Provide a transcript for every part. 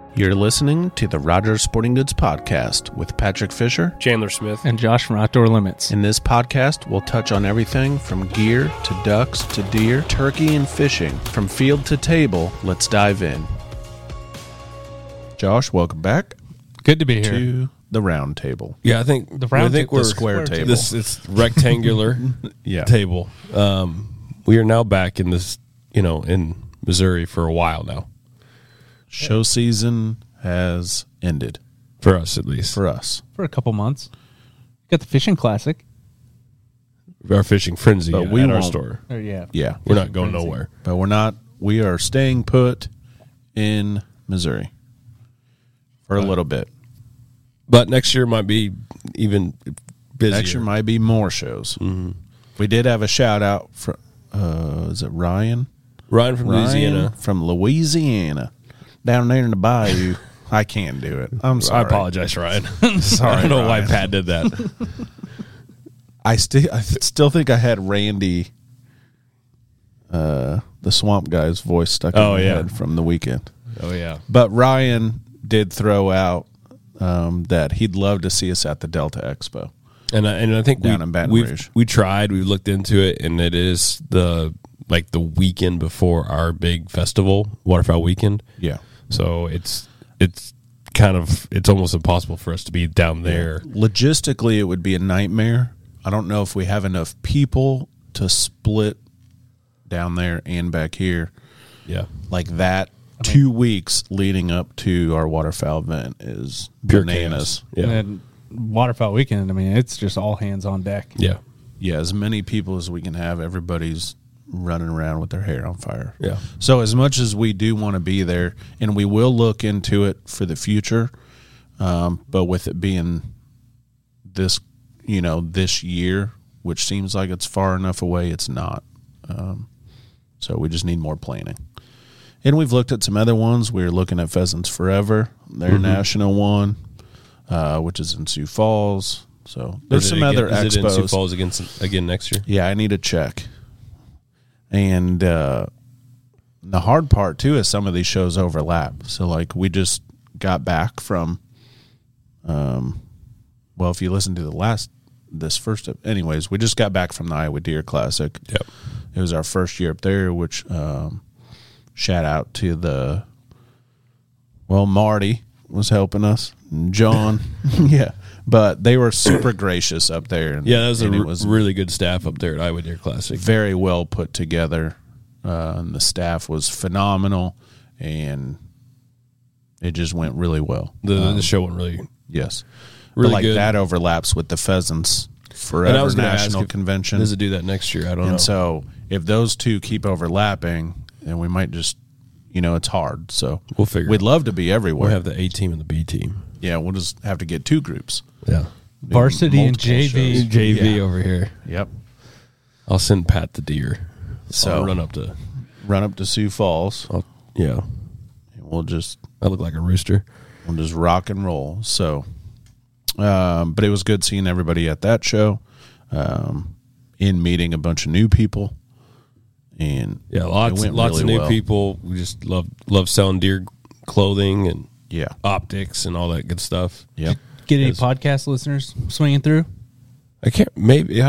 You're listening to the Rogers Sporting Goods Podcast with Patrick Fisher, Chandler Smith, and Josh from Outdoor Limits. In this podcast, we'll touch on everything from gear to ducks to deer, turkey, and fishing. From field to table, let's dive in. Josh, welcome back. Good to be here. To the round table. Yeah, I think we're square table. This it's rectangular table. We are now back in this, in Missouri for a while now. Show season has ended. For us, at least. For us. For a couple months. Got the fishing classic. Our fishing frenzy but at our store. Yeah. We're not going nowhere. But we are staying put in Missouri for a little bit. But next year might be even busier. Next year might be more shows. Mm-hmm. We did have a shout out from, is it Ryan? Ryan from Louisiana. From Louisiana. Down there in the bayou. I can't do it. I'm sorry. I apologize, Ryan. Sorry, I don't know Ryan. why Pat did that. I still think I had Randy, the Swamp Guy's voice stuck in my head from the weekend. Oh, yeah. But Ryan did throw out that he'd love to see us at the Delta Expo. And I think down in Baton Rouge. We tried. We looked into it, and it is the weekend before our big festival, Waterfowl Weekend. Yeah. So it's almost impossible for us to be down there. Yeah. Logistically, it would be a nightmare. I don't know if we have enough people to split down there and back here. Yeah. Like that 2 weeks leading up to our waterfowl event is pure bananas. Yeah. And then Waterfowl Weekend, it's just all hands on deck. Yeah. Yeah, as many people as we can have. Everybody's running around with their hair on fire. Yeah. So as much as we do want to be there, and we will look into it for the future, but with it being this, this year, which seems like it's far enough away, it's not. So we just need more planning. And we've looked at some other ones. We're looking at Pheasants Forever, their national one, which is in Sioux Falls. So there's some other expos. Is it in Sioux Falls again next year? Yeah, I need to check. And the hard part, too, is some of these shows overlap. So, we just got back from, if you listen to anyways, we just got back from the Iowa Deer Classic. Yep. It was our first year up there, which shout out to Marty was helping us, and John. Yeah. But they were super gracious up there. And, yeah, that was really good staff up there at Iowa Deer Classic. Very well put together. And the staff was phenomenal, and it just went really well. The show went really Really good. That overlaps with the Pheasants Forever National Convention. Does it do that next year? I don't know. And so if those two keep overlapping, then we might just, it's hard. So we'll figure. We'd love to be everywhere. We'll have the A team and the B team. Yeah, we'll just have to get two groups. Yeah. Varsity and JV. Shows. JV over here. Yep. I'll send Pat the deer. So I'll run up to Sioux Falls. Yeah. And we'll just... I look like a rooster. We'll just rock and roll. So, but it was good seeing everybody at that show, in meeting a bunch of new people. And yeah, lots of new people. We just love selling deer clothing and optics and all that good stuff. Yeah. Get any podcast listeners swinging through? I can't. Maybe.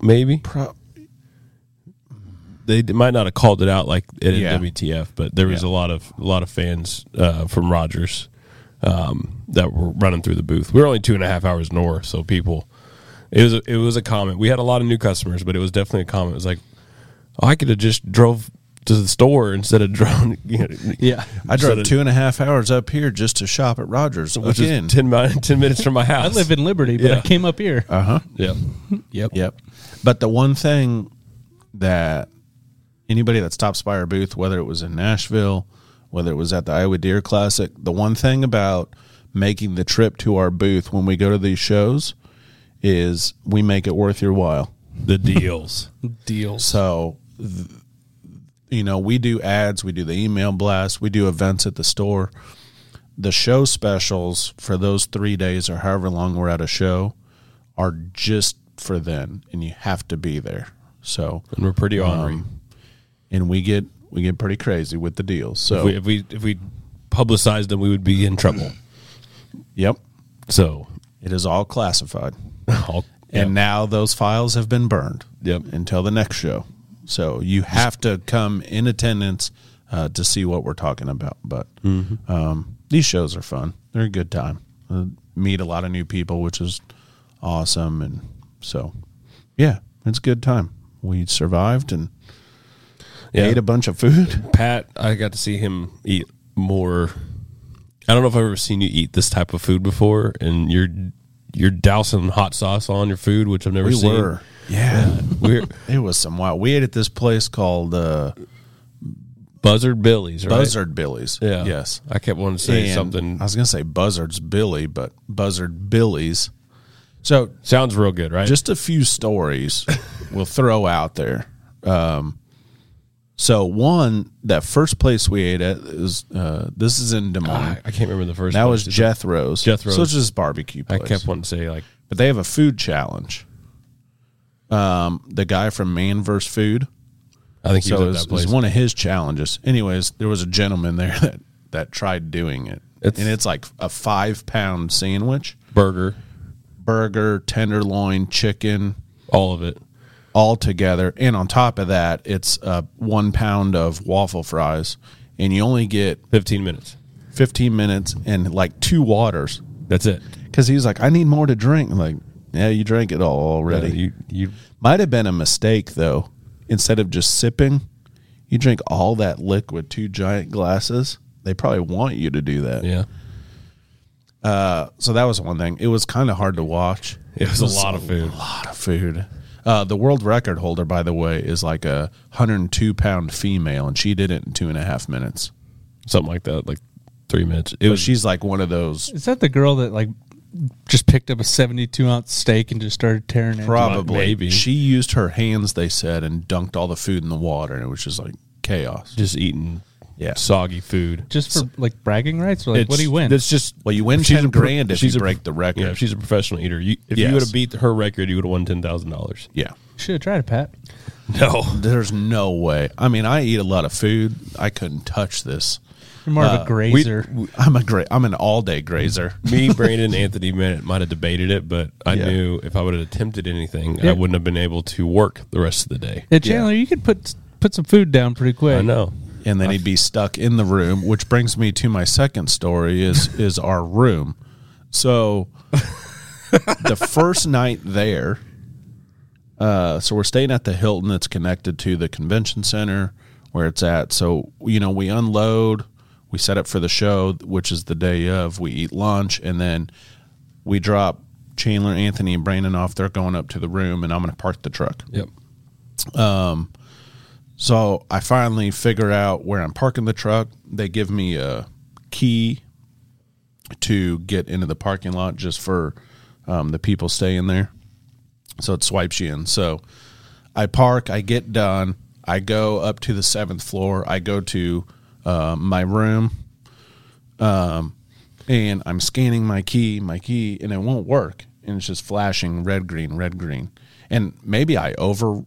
They might not have called it out like it in WTF, but there was a lot of fans from Rogers that were running through the booth. We were only 2.5 hours north, so people. It was a comment. We had a lot of new customers, but it was definitely a comment. It was like, I could have just drove to the store instead of driving. I drove 2.5 hours up here just to shop at Rogers, which is 10 minutes from my house. I live in Liberty, but I came up here. Yep. But the one thing that anybody that stops by our booth, whether it was in Nashville, whether it was at the Iowa Deer Classic, the one thing about making the trip to our booth when we go to these shows is we make it worth your while. The deals. So, we do ads, we do the email blasts, we do events at the store. The show specials for those 3 days or however long we're at a show are just for then, and you have to be there. So, and we're pretty ornery, and we get pretty crazy with the deals. So if we publicized them, we would be in trouble. Yep. So it is all classified. Yep. And now those files have been burned. Yep. Until the next show. So you have to come in attendance to see what we're talking about. But these shows are fun. They're a good time. Meet a lot of new people, which is awesome. And so, yeah, it's a good time. We survived and ate a bunch of food. Pat, I got to see him eat more. I don't know if I've ever seen you eat this type of food before, and you're dousing hot sauce on your food, which I've never seen. We were. Yeah. It was some wild. We ate at this place called Buzzard Billy's, right? Buzzard Billy's. Yeah. Yes. I kept wanting to say something. I was going to say Buzzard's Billy, but Buzzard Billy's. So sounds real good, right? Just a few stories we'll throw out there. So one, that first place we ate at is this is in Des Moines. I can't remember the first. That was Jethro's. So it's just barbecue place. I kept wanting to say but they have a food challenge. The guy from Man vs. Food. I think he was at that place. It was one of his challenges. Anyways, there was a gentleman there that tried doing it. And it's like a 5-pound sandwich. Burger, tenderloin, chicken. All of it. All together. And on top of that, it's 1 pound of waffle fries. And you only get 15 minutes. 15 minutes and like 2 waters. That's it. Because he's like, I need more to drink. I'm like, yeah, you drank it all already. Yeah, you might have been a mistake, though. Instead of just sipping, you drink all that liquid, 2 giant glasses. They probably want you to do that. Yeah. So that was one thing. It was kind of hard to watch. It was a lot of food. A lot of food. The world record holder, by the way, is like a 102-pound female, and she did it in 2.5 minutes. Something like that, like 3 minutes. She's like one of those. Is that the girl that like just picked up a 72-ounce steak and just started tearing it? Probably. Maybe. She used her hands, they said, and dunked all the food in the water, and it was just like chaos. Just eating soggy food. Just for like bragging rights? Or like, what do you win? That's just, well, you win $10,000 if you break the record. Yeah, she's a professional eater. If you would have beat her record, you would have won $10,000. Yeah. Should have tried it, Pat. No. There's no way. I mean, I eat a lot of food. I couldn't touch this. You're more of a grazer. I'm an all-day grazer. Me, Brandon, Anthony might have debated it, but I knew if I would have attempted anything, I wouldn't have been able to work the rest of the day. Yeah, Chandler, you could put some food down pretty quick. I know. And then he'd be stuck in the room, which brings me to my second story is our room. So the first night there, so we're staying at the Hilton that's connected to the convention center where it's at. So, we unload, we set up for the show, which is the day of, we eat lunch, and then we drop Chandler, Anthony, and Brandon off. They're going up to the room, and I'm going to park the truck. Yep. So I finally figure out where I'm parking the truck. They give me a key to get into the parking lot just for the people staying there. So it swipes you in. So I park, I get done, I go up to the 7th floor, I go to my room, and I'm scanning my key, and it won't work. And it's just flashing red, green. And maybe I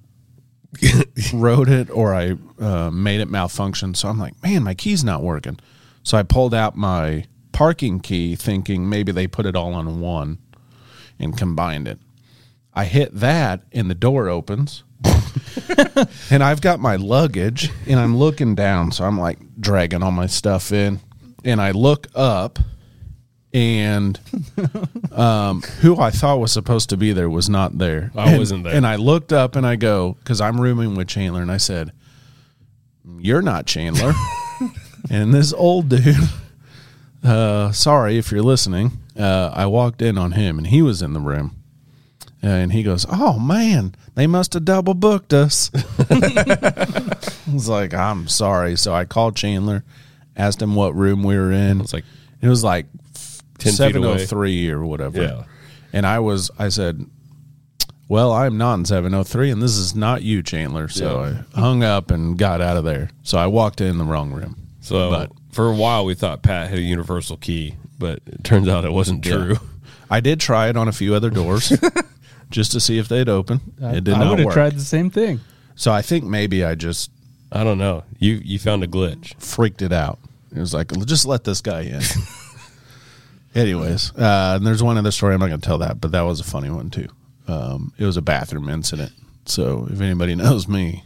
wrote it or I made it malfunction. So I'm like, man, my key's not working. So I pulled out my parking key thinking maybe they put it all on one and combined it. I hit that and the door opens and I've got my luggage and I'm looking down. So I'm like dragging all my stuff in and I look up and who I thought was supposed to be there was not there. I wasn't there. And I looked up and I go, because I'm rooming with Chandler, and I said, "You're not Chandler." And this old dude, sorry if you're listening, I walked in on him and he was in the room. And he goes, "Oh, man, they must have double booked us." I was like, "I'm sorry." So I called Chandler, asked him what room we were in. It was like 10 703 or whatever. Yeah. And I said, "Well, I'm not in 703, and this is not you, Chandler." So I hung up and got out of there. So I walked in the wrong room. So for a while, we thought Pat had a universal key, but it turns out it wasn't true. Yeah. I did try it on a few other doors just to see if they'd open. It did not work. I would have tried the same thing. So I think maybe I don't know. You found a glitch. Freaked it out. It was like, just let this guy in. Anyways, and there's one other story. I'm not going to tell that, but that was a funny one too. It was a bathroom incident. So if anybody knows me,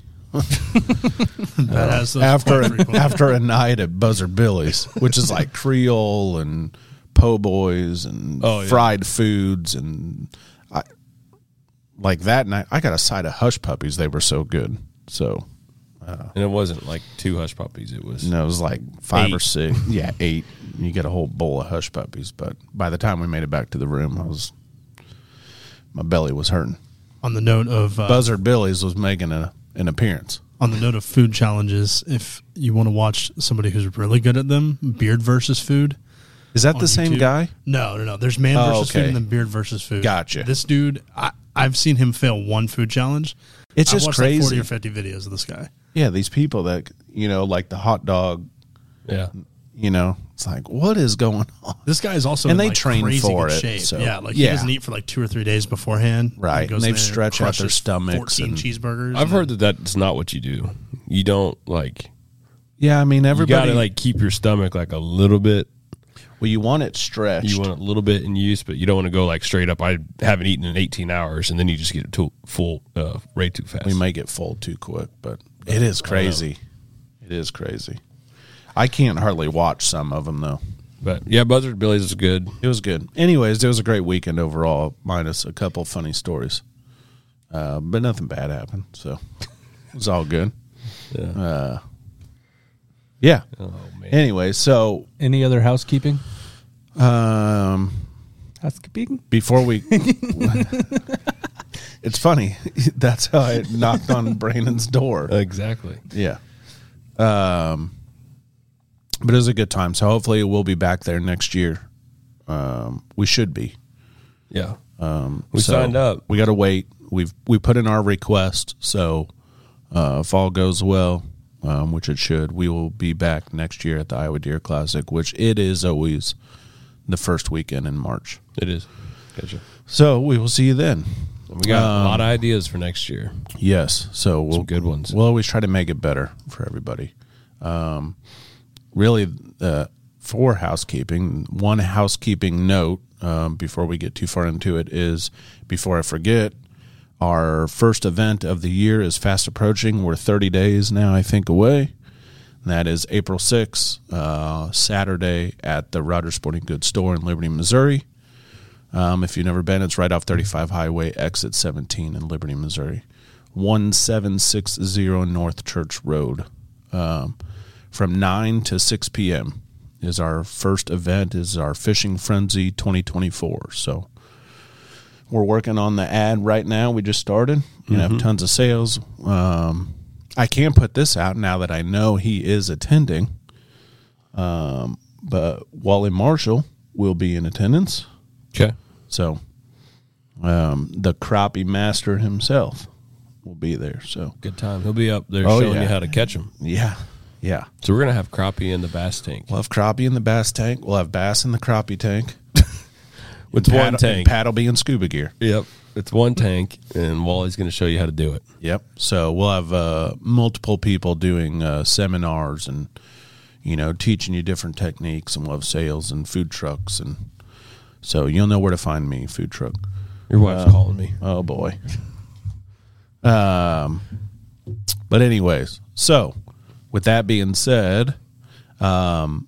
after a night at Buzzard Billy's, which is like Creole and po' boys and fried foods, and like that night, I got a side of hush puppies. They were so good. So, and it wasn't like 2 hush puppies. It was it was like 5 or 6. Yeah, 8. You get a whole bowl of hush puppies. But by the time we made it back to the room, my belly was hurting. On the note of Buzzard Billy's was making an appearance. On the note of food challenges, if you want to watch somebody who's really good at them, Beard versus Food. Is that the same YouTube. guy? No. There's Man versus Food and then Beard versus Food. Gotcha. This dude, I've seen him fail one food challenge. It's just crazy. Like 40 or 50 videos of this guy. Yeah, these people that, like the hot dog. Yeah. It's like, what is going on? This guy is also and in they train crazy for good it. shape. So, yeah, he doesn't eat for like 2 or 3 days beforehand. Right. And they've stretched out their stomachs. 14 cheeseburgers. I've heard that's not what you do. You don't Yeah, I mean, everybody. You got to keep your stomach a little bit. Well, you want it stretched. You want it a little bit in use, but you don't want to go straight up. I haven't eaten in 18 hours, and then you just get it too full way too fast. We may get full too quick, but it is crazy. It is crazy. I can't hardly watch some of them, though. But, yeah, Buzzard Billy's is good. It was good. Anyways, it was a great weekend overall, minus a couple funny stories. But nothing bad happened, so it was all good. Yeah. Yeah. Oh, man. Anyway, so Any other housekeeping? Housekeeping? Before we... It's funny. That's how I knocked on Brandon's door. Exactly. Yeah. But it was a good time. So hopefully we'll be back there next year. We should be. Yeah. We signed up. We got to wait. We put in our request. So if all goes well, which it should, we will be back next year at the Iowa Deer Classic, which it is always the first weekend in March. It is. Gotcha. So we will see you then. We got a lot of ideas for next year. Yes. So some good ones. We'll always try to make it better for everybody. Really, for housekeeping, one housekeeping note before we get too far into it is, before I forget, our first event of the year is fast approaching. We're 30 days now, I think, away. And that is April 6th, Saturday at the Rogers Sporting Goods store in Liberty, Missouri. If you've never been, it's right off 35 Highway, exit 17 in Liberty, Missouri. 1760 North Church Road. From 9 to 6 p.m. is our first event, is our Fishing Frenzy 2024. So we're working on the ad right now. We just started. We have tons of sales. I can put this out now that I know he is attending. But Wally Marshall will be in attendance. Okay. So the crappie master himself will be there. So good time. He'll be up there showing you how to catch them. Yeah. Yeah. So we're going to have crappie in the bass tank. We'll have crappie in the bass tank. We'll have bass in the crappie tank. It's one tank. Pat will be in scuba gear. Yep. It's one tank, and Wally's going to show you how to do it. Yep. So we'll have multiple people doing seminars and, teaching you different techniques, and we'll have sales and food trucks. And so you'll know where to find me, food truck. Your wife's calling me. Oh, boy. But anyways, so with that being said, I'm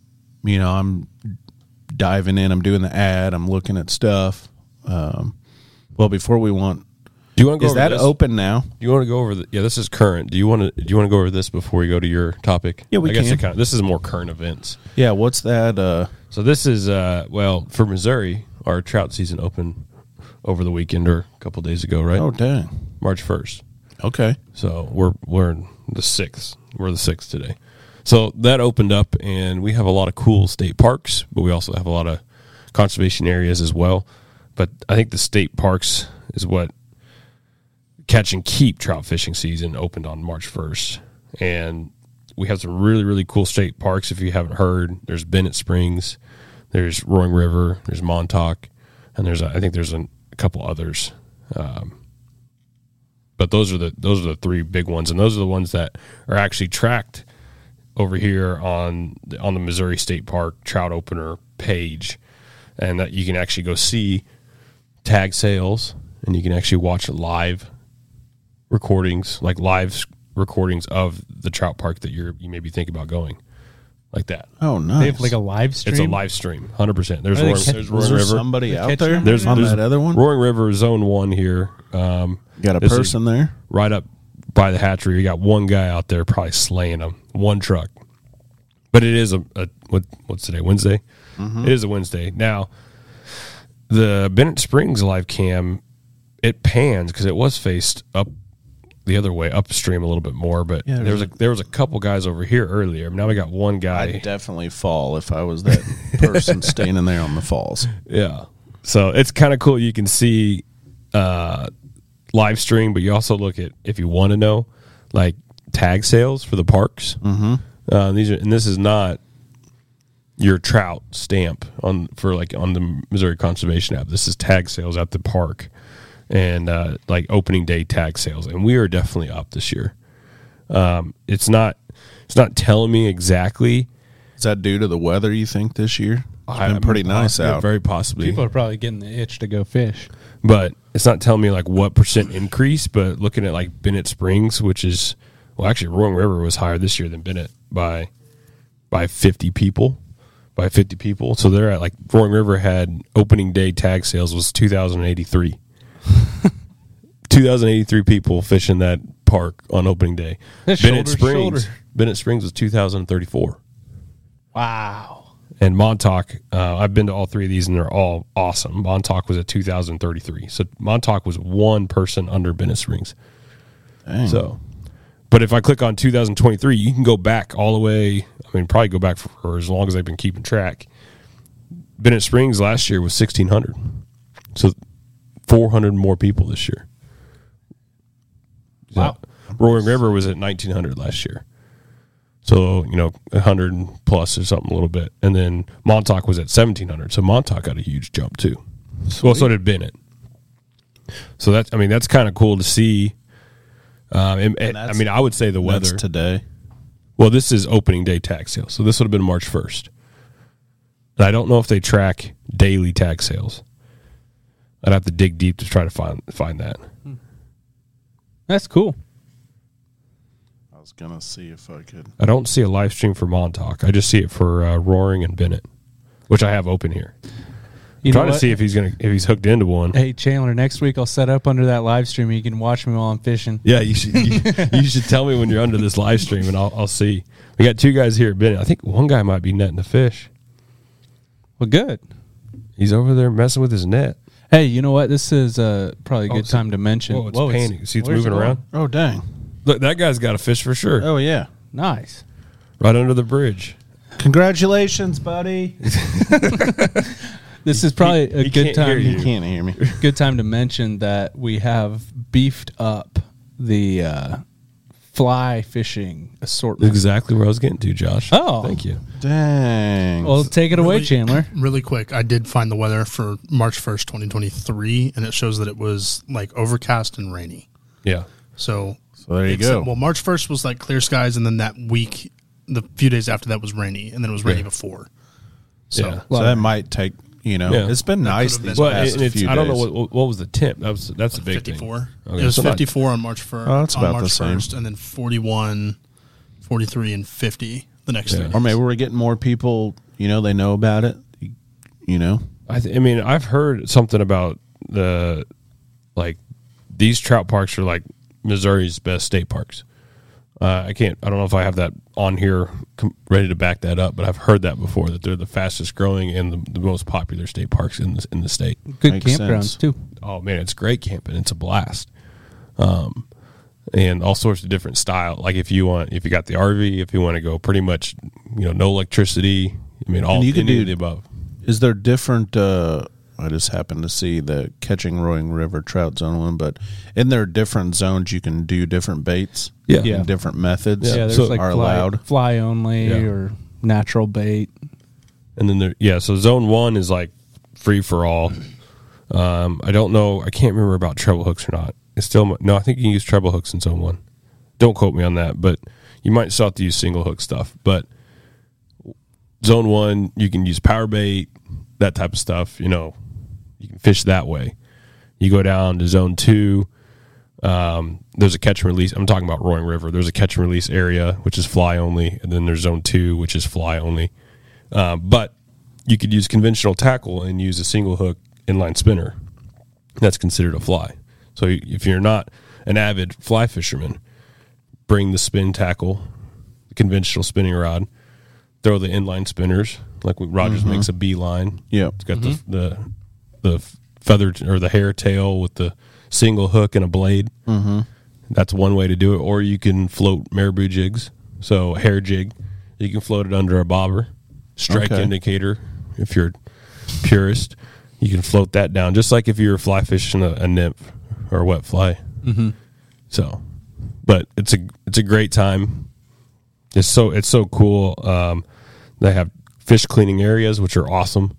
diving in. I'm doing the ad. I'm looking at stuff. Well, before we want, do you want to go? Is that open now? Do you want to go over the? Yeah, this is current. Do you want to go over this before we go to your topic? Yeah, we can. This is more current events. Yeah, what's that? So this is for Missouri, our trout season opened over the weekend or a couple of days ago, right? Oh, dang, March 1st. Okay, so we're in the 6th. We're the 6th today. So that opened up, and we have a lot of cool state parks, but we also have a lot of conservation areas as well. But I think the state parks is what catch and keep trout fishing season opened on March 1st. And we have some really, really cool state parks. If you haven't heard, there's Bennett Springs, there's Roaring River, there's Montauk, and I think there's a couple others. But those are the 3 big ones, and those are the ones that are actually tracked over here on the Missouri State Park trout opener page, and that you can actually go see tag sales, and you can actually watch live recordings, like live recordings of the trout park that you may be thinking about going, like that. Oh, nice. They have like a live stream. It's a live stream, 100%. There's There's Roaring River. somebody out there There's on that other one? Roaring River Zone 1 here. Got a this is person there? right up by the hatchery. You got one guy out there probably slaying them, one truck. But it is what's today, Wednesday? It is a Wednesday. Now, the Bennett Springs live cam, it pans because it was faced up the other way, upstream a little bit more. But Yeah, there was a couple guys over here earlier. Now we got one guy. I'd definitely fall if I was that person standing there on the falls. Yeah. So it's kind of cool. You can see live stream, but you also look at, if you want to know, like tag sales for the parks. Mm-hmm. This is not your trout stamp on the Missouri Conservation app. This is tag sales at the park and like opening day tag sales, and we are definitely up this year. It's not telling me exactly. Is that due to the weather, you think, this year? It's been pretty nice out. Very possibly. People are probably getting the itch to go fish. But it's not telling me like what % increase, but looking at like Bennett Springs, which is, well, actually Roaring River was higher this year than Bennett by 50 people. So they're at, like, Roaring River had opening day tag sales was 2,083. 2,083 people fishing that park on opening day. That's Bennett shoulder. Bennett Springs was 2,034. Wow. And Montauk, I've been to all three of these, and they're all awesome. Montauk was at 2,033. So Montauk was one person under Bennett Springs. Dang. So, but if I click on 2023, you can go back all the way. I mean, probably go back for as long as they've been keeping track. Bennett Springs last year was 1,600. So 400 more people this year. Wow. Roaring River was at 1,900 last year. So, 100 plus or something a little bit. And then Montauk was at 1,700. So Montauk got a huge jump too. Sweet. Well, so did Bennett. So that's kind of cool to see. I would say the weather. That's today. Well, this is opening day tag sales. So this would have been March 1st. And I don't know if they track daily tag sales. I'd have to dig deep to try to find that. That's cool. I was going to see if I could. I don't see a live stream for Montauk. I just see it for Roaring and Bennett, which I have open here. I'm trying to see if he's hooked into one. Hey Chandler, next week I'll set up under that live stream. You can watch me while I'm fishing. Yeah, you should tell me when you're under this live stream, and I'll see. We got two guys here at Bennett. I think one guy might be netting a fish. Well, good. He's over there messing with his net. Hey, you know what? This is probably a good time to mention. Whoa, it's panning. See, it's moving it around. Oh, dang. Look, that guy's got a fish for sure. Oh, yeah. Nice. Right under the bridge. Congratulations, buddy. This is probably a good time. He can't hear me. Good time to mention that we have beefed up the fly fishing assortment. Exactly where I was getting to, Josh. Oh. Thank you. Dang. Well, take it away, Chandler. Really quick, I did find the weather for March 1st, 2023, and it shows that it was like overcast and rainy. Yeah. So there you go. Well, March 1st was like clear skies, and then that week, the few days after that was rainy, and then it was rainy before. So, Yeah. So that might take, Yeah. it's been nice could've these been- past few days. I don't know what was the temp. That's a big 54. thing. Okay, It was so not- 54 on March 1st. Oh, that's on about March the same. 1st, and then 41, 43, and 50 the next 3 days. Or maybe we're getting more people, they know about it, I've heard something about these trout parks are like Missouri's best state parks. I don't know if I have that on here ready to back that up, but I've heard that before, that they're the fastest growing and the most popular state parks in the state. Good Makes campgrounds, sense. too. Oh man, it's great camping. It's a blast. And all sorts of different style. Like if you got the RV, if you want to go pretty much, no electricity. All And you can any do of the above. Is there different, I just happened to see the Catching Roaring River Trout Zone one, but in there different zones you can do different baits? Yeah. Yeah. And different methods Yeah, there's So- like are allowed? fly only Yeah. or natural bait. And then so zone 1 is like free for all. I don't know. I can't remember about treble hooks or not. It's still, no, I think you can use treble hooks in zone 1. Don't quote me on that, but You might still have to use single hook stuff, but zone 1, you can use power bait, that type of stuff. You know, you can fish that way. You go down to zone 2. There's a catch and release. I'm talking about Roaring River. There's a catch and release area, which is fly only, and then there's zone 2, which is fly only. But you could use conventional tackle and use a single hook inline spinner. That's considered a fly. So if you're not an avid fly fisherman, bring the spin tackle, the conventional spinning rod, throw the inline spinners, like Rogers makes a beeline. Yeah, it's got the feathered or the hair tail with the single hook and a blade. Mm-hmm. That's one way to do it. Or you can float marabou jigs. So a hair jig, you can float it under a bobber. Strike indicator, if you're purist, you can float that down, just like if you're fly fishing a nymph or a wet fly. Mm-hmm. So, but it's a great time. It's so cool. They have fish cleaning areas, which are awesome.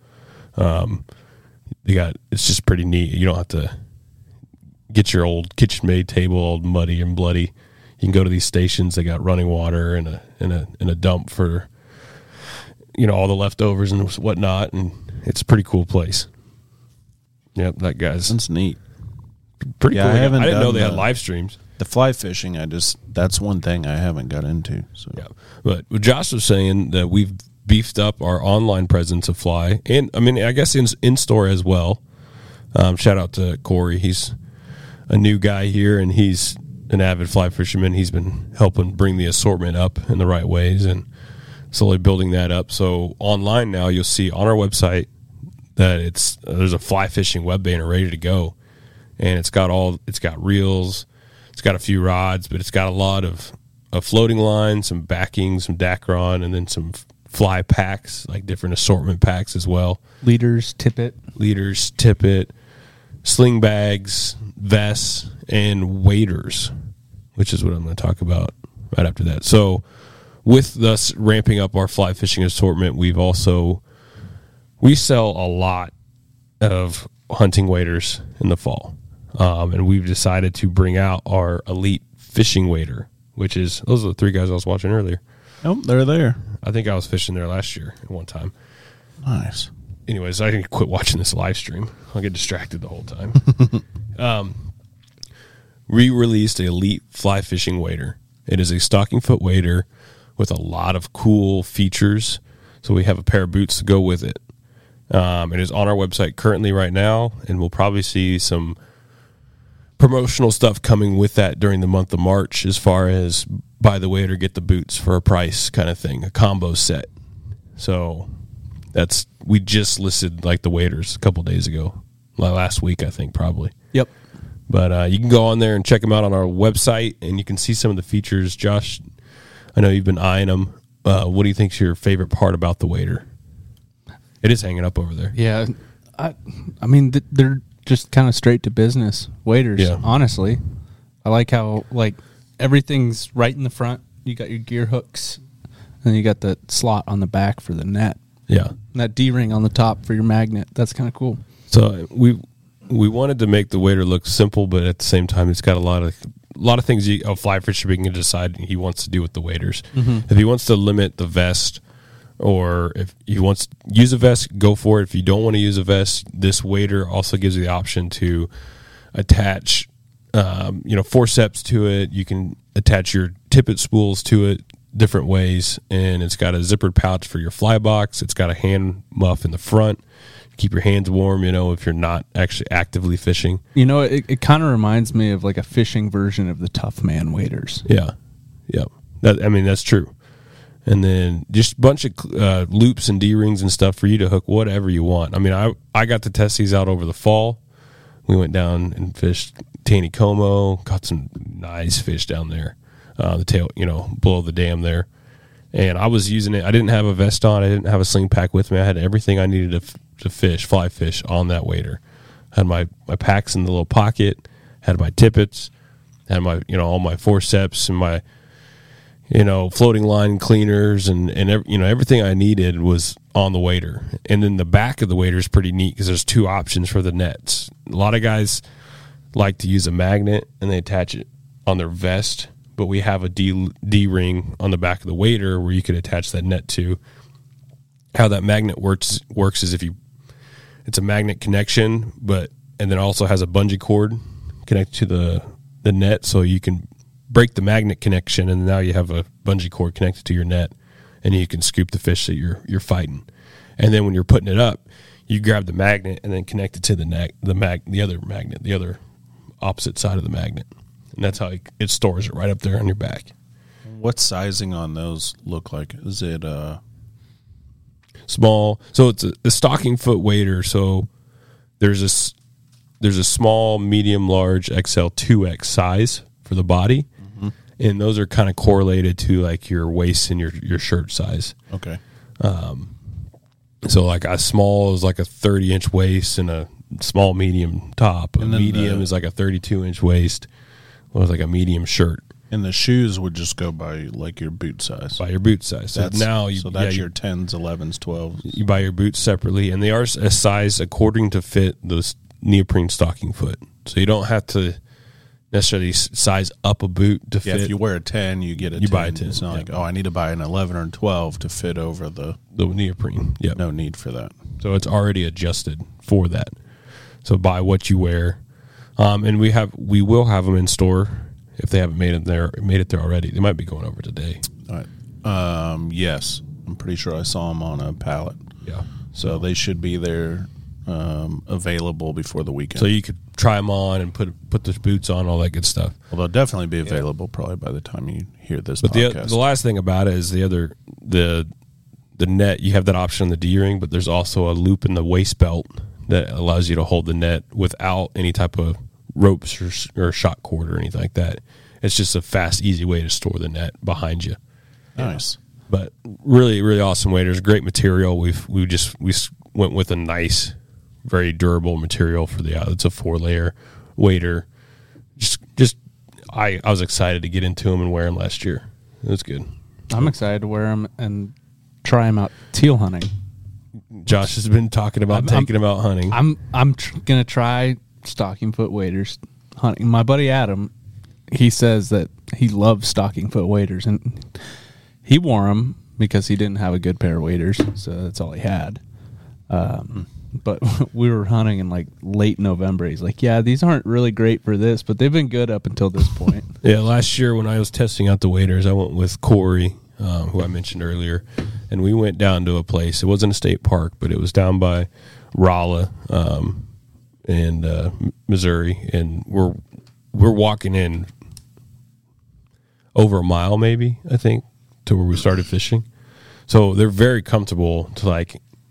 It's just pretty neat. You don't have to get your old KitchenAid table all muddy and bloody. You can go to these stations. They got running water and a dump for, you know, all the leftovers and whatnot, and it's a pretty cool place. Yep, that's neat. Pretty cool. I didn't know they had live streams. The fly fishing, that's one thing I haven't got into. So yeah, but Josh was saying that we've beefed up our online presence of fly, and I mean, I guess in store as well. Shout out to Corey. He's a new guy here, and he's an avid fly fisherman. He's been helping bring the assortment up in the right ways and slowly building that up. So online now, you'll see on our website that there's a fly fishing web banner ready to go, and it's got reels, it's got a few rods, but it's got a lot of floating lines, some backing, some Dacron, and then some fly packs, like different assortment packs as well. Leaders, tippet, sling bags, vests, and waders, which is what I'm going to talk about right after that. So with us ramping up our fly fishing assortment, we sell a lot of hunting waders in the fall. And we've decided to bring out our elite fishing wader, which is, those are the 3 guys I was watching earlier. Oh, they're there. I think I was fishing there last year at one time. Nice. Anyways, I didn't quit watching this live stream. I'll get distracted the whole time. We released an elite fly fishing wader. It is a stocking foot wader with a lot of cool features. So we have a pair of boots to go with it. It is on our website currently right now, and we'll probably see some promotional stuff coming with that during the month of March, as far as buy the wader, get the boots for a price kind of thing, a combo set. So we just listed like the waders a couple days ago, last week I think probably. Yep. But you can go on there and check them out on our website, and you can see some of the features. Josh, I know you've been eyeing them. What do you think's your favorite part about the wader? It is hanging up over there. Yeah, I mean they're just kind of straight to business waders. Yeah. Honestly, I like how everything's right in the front. You got your gear hooks, and you got the slot on the back for the net. Yeah, and that D-ring on the top for your magnet. That's kind of cool. So we wanted to make the wader look simple, but at the same time, it's got a lot of things a fly fisherman can decide he wants to do with the waders. Mm-hmm. If he wants to limit the vest, or if he wants to use a vest, go for it. If you don't want to use a vest, this wader also gives you the option to attach, forceps to it. You can attach your tippet spools to it different ways, and it's got a zippered pouch for your fly box. It's got a hand muff in the front. Keep your hands warm, if you're not actually actively fishing. It kind of reminds me of like a fishing version of the Tough Man waders. Yeah. That's true. And then just a bunch of loops and D-rings and stuff for you to hook whatever you want. I mean, I got to test these out over the fall. We went down and fished Taneycomo, caught some nice fish down there, the tail, below the dam there. And I was using it. I didn't have a vest on. I didn't have a sling pack with me. I had everything I needed to fly fish on that wader. I had my packs in the little pocket, had my tippets, had my, all my forceps and my, floating line cleaners and everything I needed was on the wader. And then the back of the wader is pretty neat because there's 2 options for the nets. A lot of guys like to use a magnet and they attach it on their vest, but we have a D ring on the back of the wader where you could attach that net to. How that magnet works is it's a magnet connection, and then also has a bungee cord connected to the net, so you can break the magnet connection, and now you have a bungee cord connected to your net, and you can scoop the fish that you're fighting. And then when you're putting it up, you grab the magnet and then connect it to the other magnet, the other opposite side of the magnet, and that's how it stores it right up there on your back. What sizing on those look like? Is it small? So it's a stocking foot wader. So there's a small, medium, large, XL, 2X size for the body, and those are kind of correlated to like your waist and your shirt size. Okay. So like a small is like a 30-inch waist and a small medium top. A medium is like a 32-inch waist with like a medium shirt. And the shoes would just go by like your boot size. By your boot size. So that's your 10s, 11s, 12s. You buy your boots separately, and they are a size according to fit those neoprene stocking foot. So you don't have to necessarily size up a boot to fit. If you wear a 10, you get a 10. You buy a 10. It's not like, I need to buy an 11 or a 12 to fit over the neoprene. Yep. No need for that. So it's already adjusted for that. So buy what you wear. And we will have them in store if they haven't made it there already. They might be going over today. All right. Yes. I'm pretty sure I saw them on a pallet. Yeah. So they should be there available before the weekend. So you could try them on and put those boots on, all that good stuff. Well, they'll definitely be available probably by the time you hear this but podcast. The last thing about it is the net. You have that option on the D-ring, but there's also a loop in the waist belt that allows you to hold the net without any type of ropes or shot cord or anything like that. It's just a fast, easy way to store the net behind you. Nice. But really, really awesome waders. Great material. We went with a nice, very durable material for it's a 4-layer wader. I was excited to get into them and wear them last year. It was good. I'm excited to wear them and try them out teal hunting. Josh has been talking about taking them out hunting. I'm gonna try stocking foot waders hunting. My buddy Adam, he says that he loves stocking foot waders, and he wore them because he didn't have a good pair of waders, so that's all he had. But we were hunting in like late November. He's like, yeah, these aren't really great for this, but they've been good up until this point. Yeah, last year when I was testing out the waders, I went with Corey, who I mentioned earlier, and we went down to a place. It wasn't a state park, but it was down by Rolla and Missouri, and we're walking in over a mile, maybe, I think, to where we started fishing. So they're very comfortable to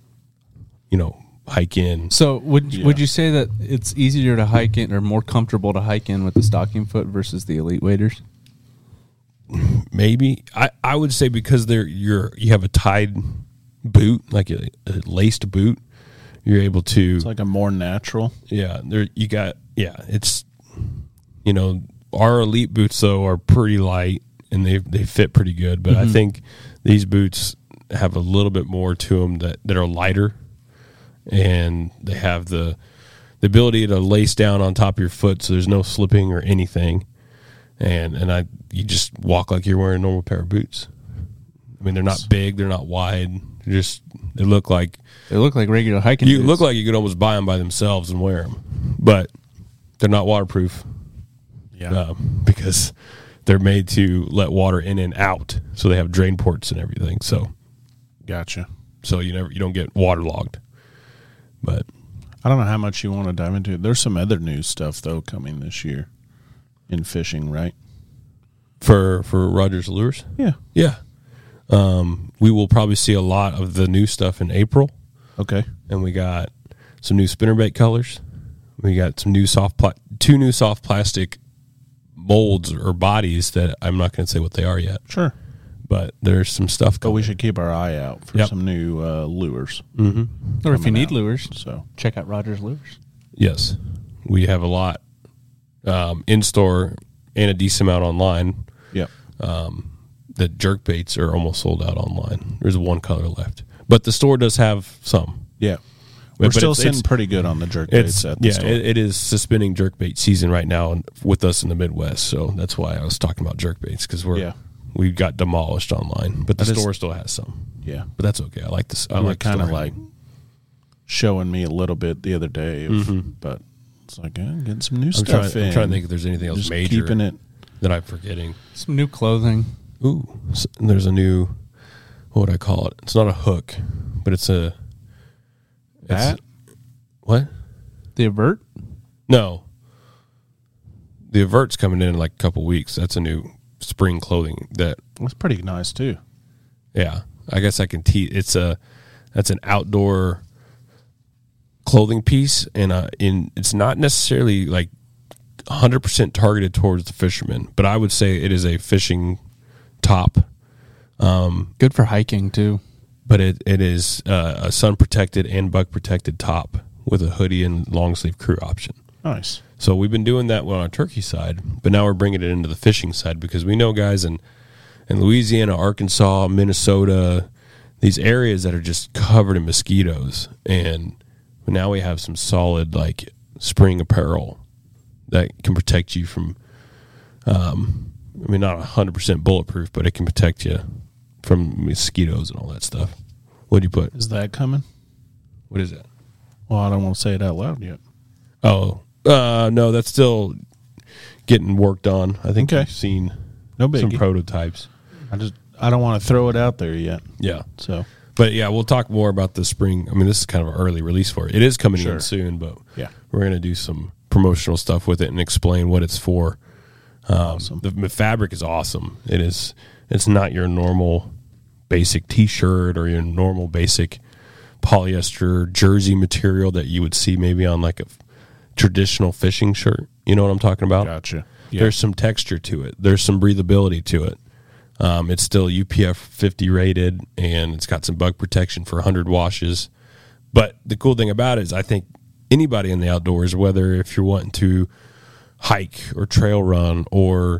hike in. So would you say that it's easier to hike in or more comfortable to hike in with the stocking foot versus the Elite waders? Maybe. I would say because you have a tied boot, like a laced boot, you're able to. It's like a more natural. Yeah, it's our Elite boots though are pretty light and they fit pretty good, but I think these boots have a little bit more to them that are lighter, and they have the ability to lace down on top of your foot so there's no slipping or anything. And you just walk like you're wearing a normal pair of boots. I mean, they're not big, they're not wide. They look like regular hiking boots. boots. Look like you could almost buy them by themselves and wear them, but they're not waterproof. Yeah, because they're made to let water in and out, so they have drain ports and everything. So, gotcha. So you don't get waterlogged. But I don't know how much you want to dive into it. There's some other new stuff though coming this year in fishing, right? For Rogers Lures? Yeah. We will probably see a lot of the new stuff in April. Okay. And we got some new spinnerbait colors. We got some new two new soft plastic molds or bodies that I'm not going to say what they are yet. Sure. But there's some stuff coming. But we should keep our eye out for some new lures. Mm-hmm. Or if you need lures, so check out Rogers Lures. Yes. We have a lot in store and a decent amount online. Yep. The jerk baits are almost sold out online. There's one color left. But the store does have some. Yeah. We're still sitting pretty good on the jerk baits at the store. It is suspending jerkbait season right now with us in the Midwest, so that's why I was talking about jerkbaits, because we got demolished online, but the store still has some. Yeah, but that's okay. I like this. I like kind of like showing me a little bit the other day, but it's like getting some new stuff in. I'm trying to think if there's anything else just major keeping it that I'm forgetting. Some new clothing. Ooh, there's a new, what would I call it? It's not a hook, but it's a bat. What? The Avert? No, the Avert's coming in like a couple weeks. That's a new spring clothing that's pretty nice too. Yeah, I guess I can that's an outdoor clothing piece, and it's not necessarily like 100% targeted towards the fisherman, but I would say it is a fishing top. Good for hiking too. But it is a sun protected and bug protected top with a hoodie and long sleeve crew option. Nice. So we've been doing that on our turkey side, but now we're bringing it into the fishing side, because we know guys in Louisiana, Arkansas, Minnesota, these areas that are just covered in mosquitoes, and now we have some solid like spring apparel that can protect you from, not 100% bulletproof, but it can protect you from mosquitoes and all that stuff. What'd you put? Is that coming? What is that? Well, I don't want to say it out loud yet. Oh, no, that's still getting worked on. I think I've seen some prototypes. I don't want to throw it out there yet. Yeah. So, but yeah, we'll talk more about the spring. I mean, this is kind of an early release for it. It is coming in soon, but we're going to do some promotional stuff with it and explain what it's for. Awesome. The fabric is awesome. It's not your normal basic t-shirt or your normal basic polyester jersey material that you would see maybe on like a traditional fishing shirt. You know what I'm talking about? Gotcha. Yeah. There's some texture to it. There's some breathability to it. It's still UPF 50 rated, and it's got some bug protection for 100 washes. But the cool thing about it is I think anybody in the outdoors, whether if you're wanting to hike or trail run or,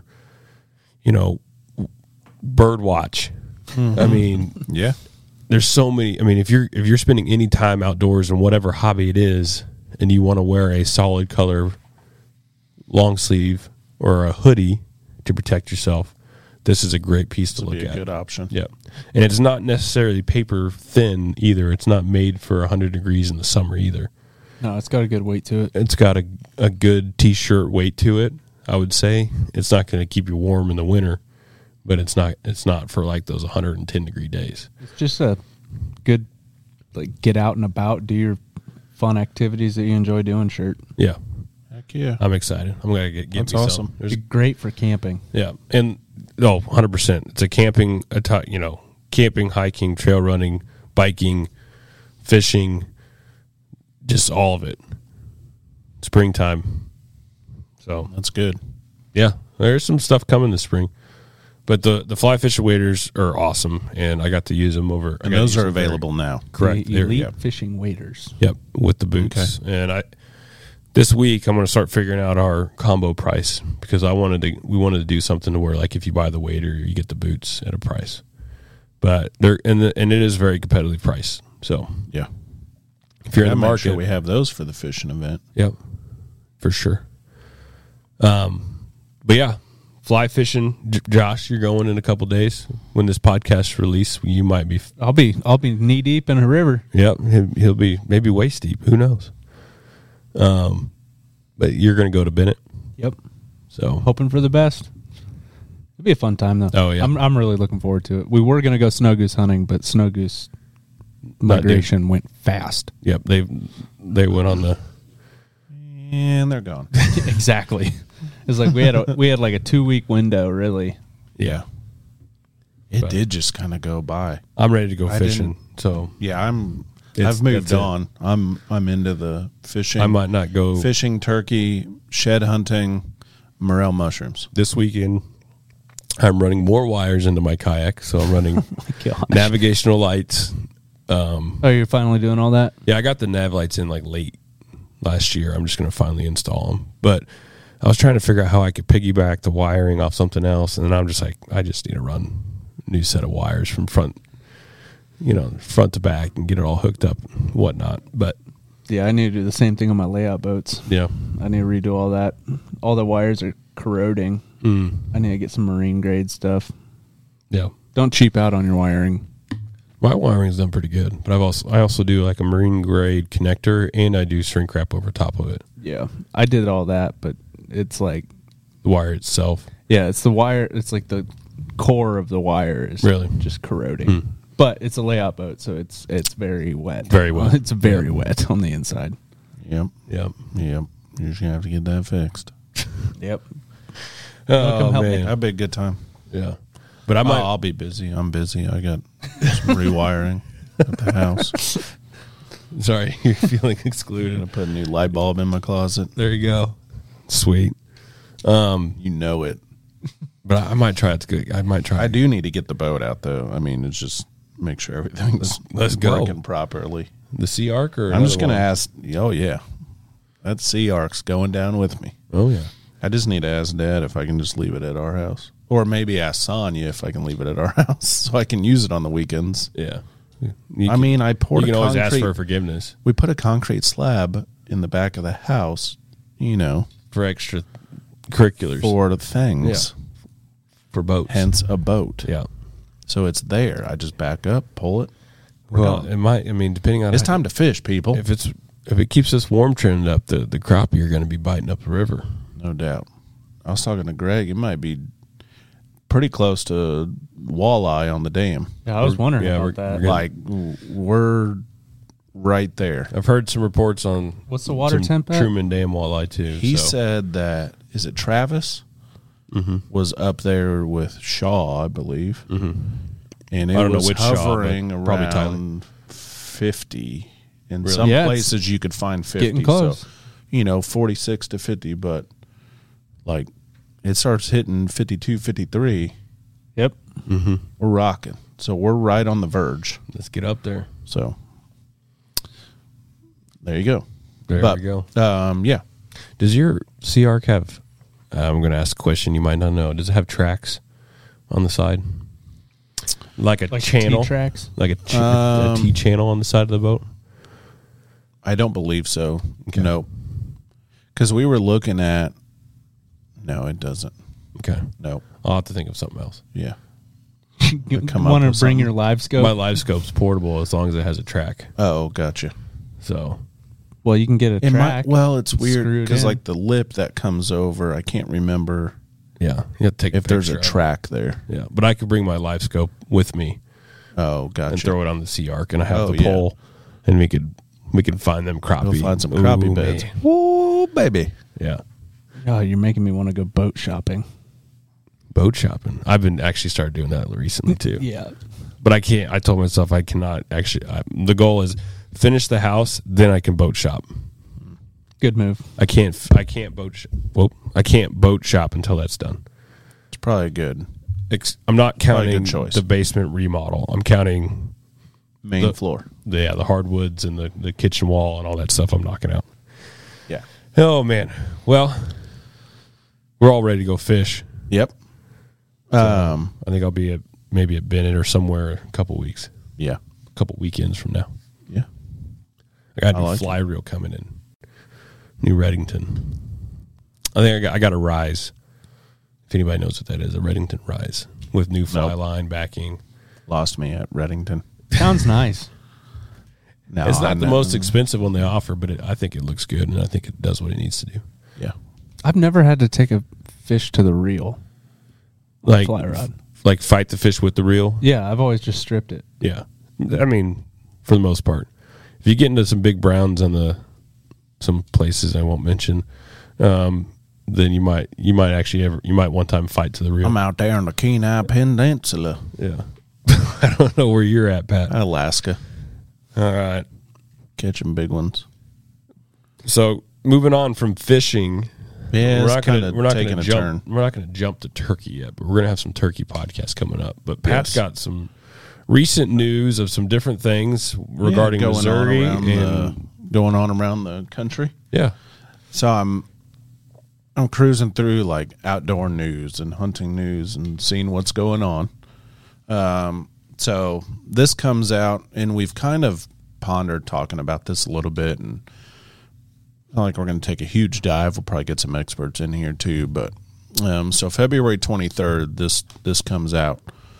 bird watch, I mean, there's so many. I mean, if you're spending any time outdoors in whatever hobby it is, and you want to wear a solid color long sleeve or a hoodie to protect yourself, this is a great piece to look at. A good option. Yeah. And it's not necessarily paper thin either. It's not made for 100 degrees in the summer either. No, it's got a good weight to it. It's got a good t-shirt weight to it, I would say. It's not going to keep you warm in the winter, but it's not for like those 110 degree days. It's just a good like get out and about, do your fun activities that you enjoy doing shirt. Yeah. Heck yeah. I'm excited. I'm going to get That's myself. awesome. It's great for camping. Yeah. And 100%. It's a camping, hiking, trail running, biking, fishing, just all of it. Springtime. So that's good. Yeah. There's some stuff coming this spring. But the fly fishing waders are awesome, and I got to use them over. And those are available now. Correct. The elite fishing waders. Yep, with the boots. Okay. And this week I'm going to start figuring out our combo price, because we wanted to do something to where like if you buy the wader, you get the boots at a price. But and it is very competitively priced. So yeah, if you're in the market, sure we have those for the fishing event. Yep, for sure. But yeah. Fly fishing, Josh. You're going in a couple days when this podcast release. You might be. I'll be knee deep in a river. Yep, he'll be maybe waist deep. Who knows? But you're going to go to Bennett. Yep. So hoping for the best. It'll be a fun time though. Oh yeah, I'm really looking forward to it. We were going to go snow goose hunting, but snow goose migration went fast. Yep, they went on the. And they're gone. Exactly. It's like we had like a 2-week window, really. Yeah. It did just kind of go by. I'm ready to go fishing. So yeah, I've moved on. I'm into the fishing. I might not go fishing, turkey, shed hunting, morel mushrooms. This weekend I'm running more wires into my kayak, so I'm running navigational lights. You're finally doing all that? Yeah, I got the nav lights in like late last year. I'm just going to finally install them. But I was trying to figure out how I could piggyback the wiring off something else, and then I'm just like, I just need to run a new set of wires from front to back and get it all hooked up and whatnot. But Yeah, I need to do the same thing on my layout boats. Yeah. I need to redo all that. All the wires are corroding. I need to get some marine grade stuff. Yeah. Don't cheap out on your wiring. My wiring's done pretty good, but I also do like a marine grade connector, and I do shrink wrap over top of it. Yeah, I did all that, but it's like the wire itself. Yeah, it's the wire. It's like the core of the wire is really just corroding. But it's a layout boat, so it's very wet. Very wet. It's very wet on the inside. Yep. Yep. You're just gonna have to get that fixed. Yep. Oh, help man. me. That'd be a good time. Yeah. But I'll be busy. I'm busy. I got some rewiring at the house. Sorry, you're feeling excluded. I'm gonna put a new light bulb in my closet. There you go. Sweet. You know it. But I might try it. It's good. I might try. I do need to get the boat out though. I mean, it's just make sure everything's let's go. working properly. The Sea Arc, or I'm just gonna ask. Oh yeah, that Sea Arc's going down with me. Oh yeah. I just need to ask Dad if I can just leave it at our house, or maybe ask Sonya if I can leave it at our house so I can use it on the weekends. Yeah. I poured. You can always ask for forgiveness. We put a concrete slab in the back of the house, for extra curriculars, for the things, for boats. Hence a boat. Yeah. So it's there. I just back up, pull it. Well, it might. I mean, depending on it's time to fish, people. If it keeps us warm trimmed up, the crappie are going to be biting up the river. No doubt. I was talking to Greg. It might be pretty close to walleye on the dam. Yeah, I was wondering about that. We're right there. I've heard some reports on what's the water temp at? Truman Dam walleye too. He said that, is it Travis? Was up there with Shaw, I believe. And it was hovering around 50. In some places you could find 50. Getting close. So, 46 to 50, but like it starts hitting 52, 53. Yep. We're rocking. So we're right on the verge. Let's get up there. So there you go. There we go. Yeah. Does your Sea Arc have, I'm going to ask a question you might not know. Does it have tracks on the side? Like a channel? T-tracks? Like a T-channel on the side of the boat? I don't believe so. Okay. No. Because we were looking at, no, it doesn't. Okay. No. I'll have to think of something else. Yeah. You want to bring your live scope? My live scope's portable as long as it has a track. Oh, gotcha. So, well, you can get a track. It's weird because like the lip that comes over, I can't remember. Yeah, you have to take if there's a track there. Yeah, but I could bring my live scope with me. Oh, gotcha. And throw it on the Sea Arc, and I have the pole, and we could find them crappie. We'll find some crappie beds. Whoa, baby. Yeah. Oh, you're making me want to go boat shopping. Boat shopping. I've been actually started doing that recently too. Yeah. But I can't. I told myself I cannot actually. The goal is finish the house, then I can boat shop. Good move. I can't boat. I can't boat shop until that's done. It's probably good. I'm not counting the basement remodel. I'm counting main floor. The hardwoods and the kitchen wall and all that stuff. I'm knocking out. Yeah. Oh man. Well, we're all ready to go fish. Yep. So, I think I'll be maybe at Bennett or somewhere a couple weeks. Yeah. A couple weekends from now. Yeah. I got a new fly reel coming in. New Redington. I think I got a Rise. If anybody knows what that is, a Redington Rise with new fly line backing. Lost me at Redington. Sounds nice. No, it's not the most expensive one they offer, but I think it looks good, and I think it does what it needs to do. Yeah. I've never had to take a fish to the reel. Like fly rod. Like fight the fish with the reel? Yeah, I've always just stripped it. Yeah. I mean, for the most part. If you get into some big browns on some places I won't mention, then you might one time fight to the reel. I'm out there on the Kenai Peninsula. Yeah. I don't know where you're at, Pat. Alaska. All right. Catching big ones. So moving on from fishing. Yeah, we're not going to turn. We're not going to jump to turkey yet, but we're going to have some turkey podcasts coming up. But Pat's got some recent news of some different things regarding Missouri going on around the country. Yeah. So I'm cruising through like outdoor news and hunting news and seeing what's going on. So this comes out, and we've kind of pondered talking about this a little bit, and not like we're going to take a huge dive. We'll probably get some experts in here too. But so February 23rd, this comes out.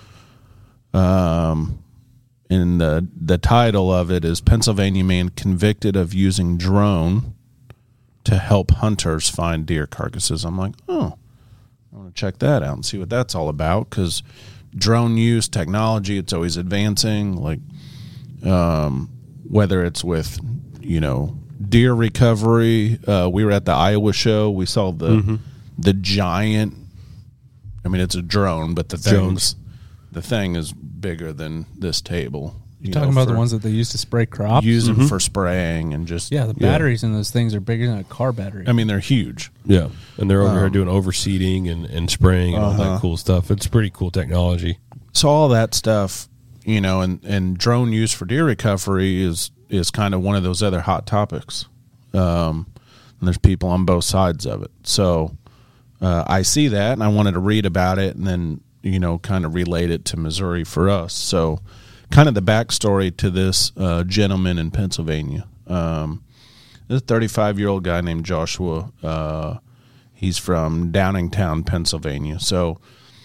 And the title of it is Pennsylvania Man Convicted of Using Drone to Help Hunters Find Deer Carcasses. I'm like, oh, I want to check that out and see what that's all about, because drone use, technology, it's always advancing. Like, whether it's with, deer recovery. We were at the Iowa show. We saw the giant. I mean, it's a drone, but the thing is bigger than this table. You're talking about the ones that they use to spray crops? Use them for spraying and just... Yeah, the batteries in those things are bigger than a car battery. I mean, they're huge. Yeah, and they're over here doing overseeding and spraying and all that cool stuff. It's pretty cool technology. So all that stuff, and drone use for deer recovery is kind of one of those other hot topics. And there's people on both sides of it. So I see that, and I wanted to read about it and then, kind of relate it to Missouri for us. So kind of the backstory to this gentleman in Pennsylvania. This 35-year-old guy named Joshua. He's from Downingtown, Pennsylvania. So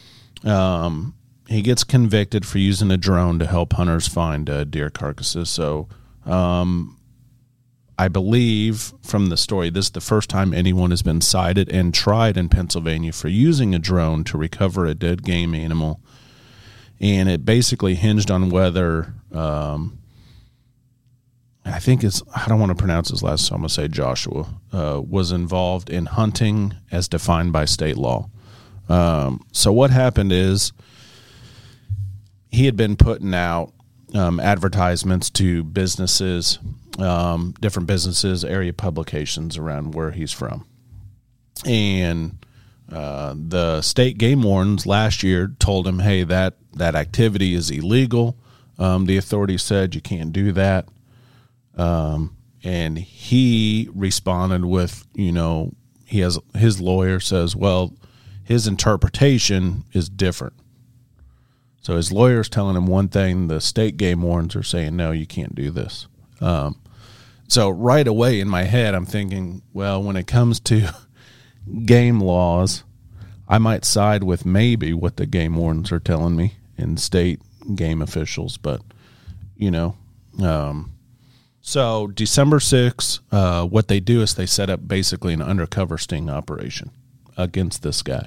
he gets convicted for using a drone to help hunters find deer carcasses. So I believe from the story, this is the first time anyone has been cited and tried in Pennsylvania for using a drone to recover a dead game animal. And it basically hinged on whether, I don't want to pronounce his last, so I'm going to say Joshua, was involved in hunting as defined by state law. So what happened is he had been putting out advertisements to businesses, different businesses, area publications around where he's from. And the state game wardens last year told him, hey, that activity is illegal. The authorities said you can't do that. And he responded with, his lawyer says, well, his interpretation is different. So his lawyer's telling him one thing, the state game wardens are saying, no, you can't do this. So right away in my head, I'm thinking, well, when it comes to game laws, I might side with maybe what the game wardens are telling me and state game officials, but so December 6th, what they do is they set up basically an undercover sting operation against this guy.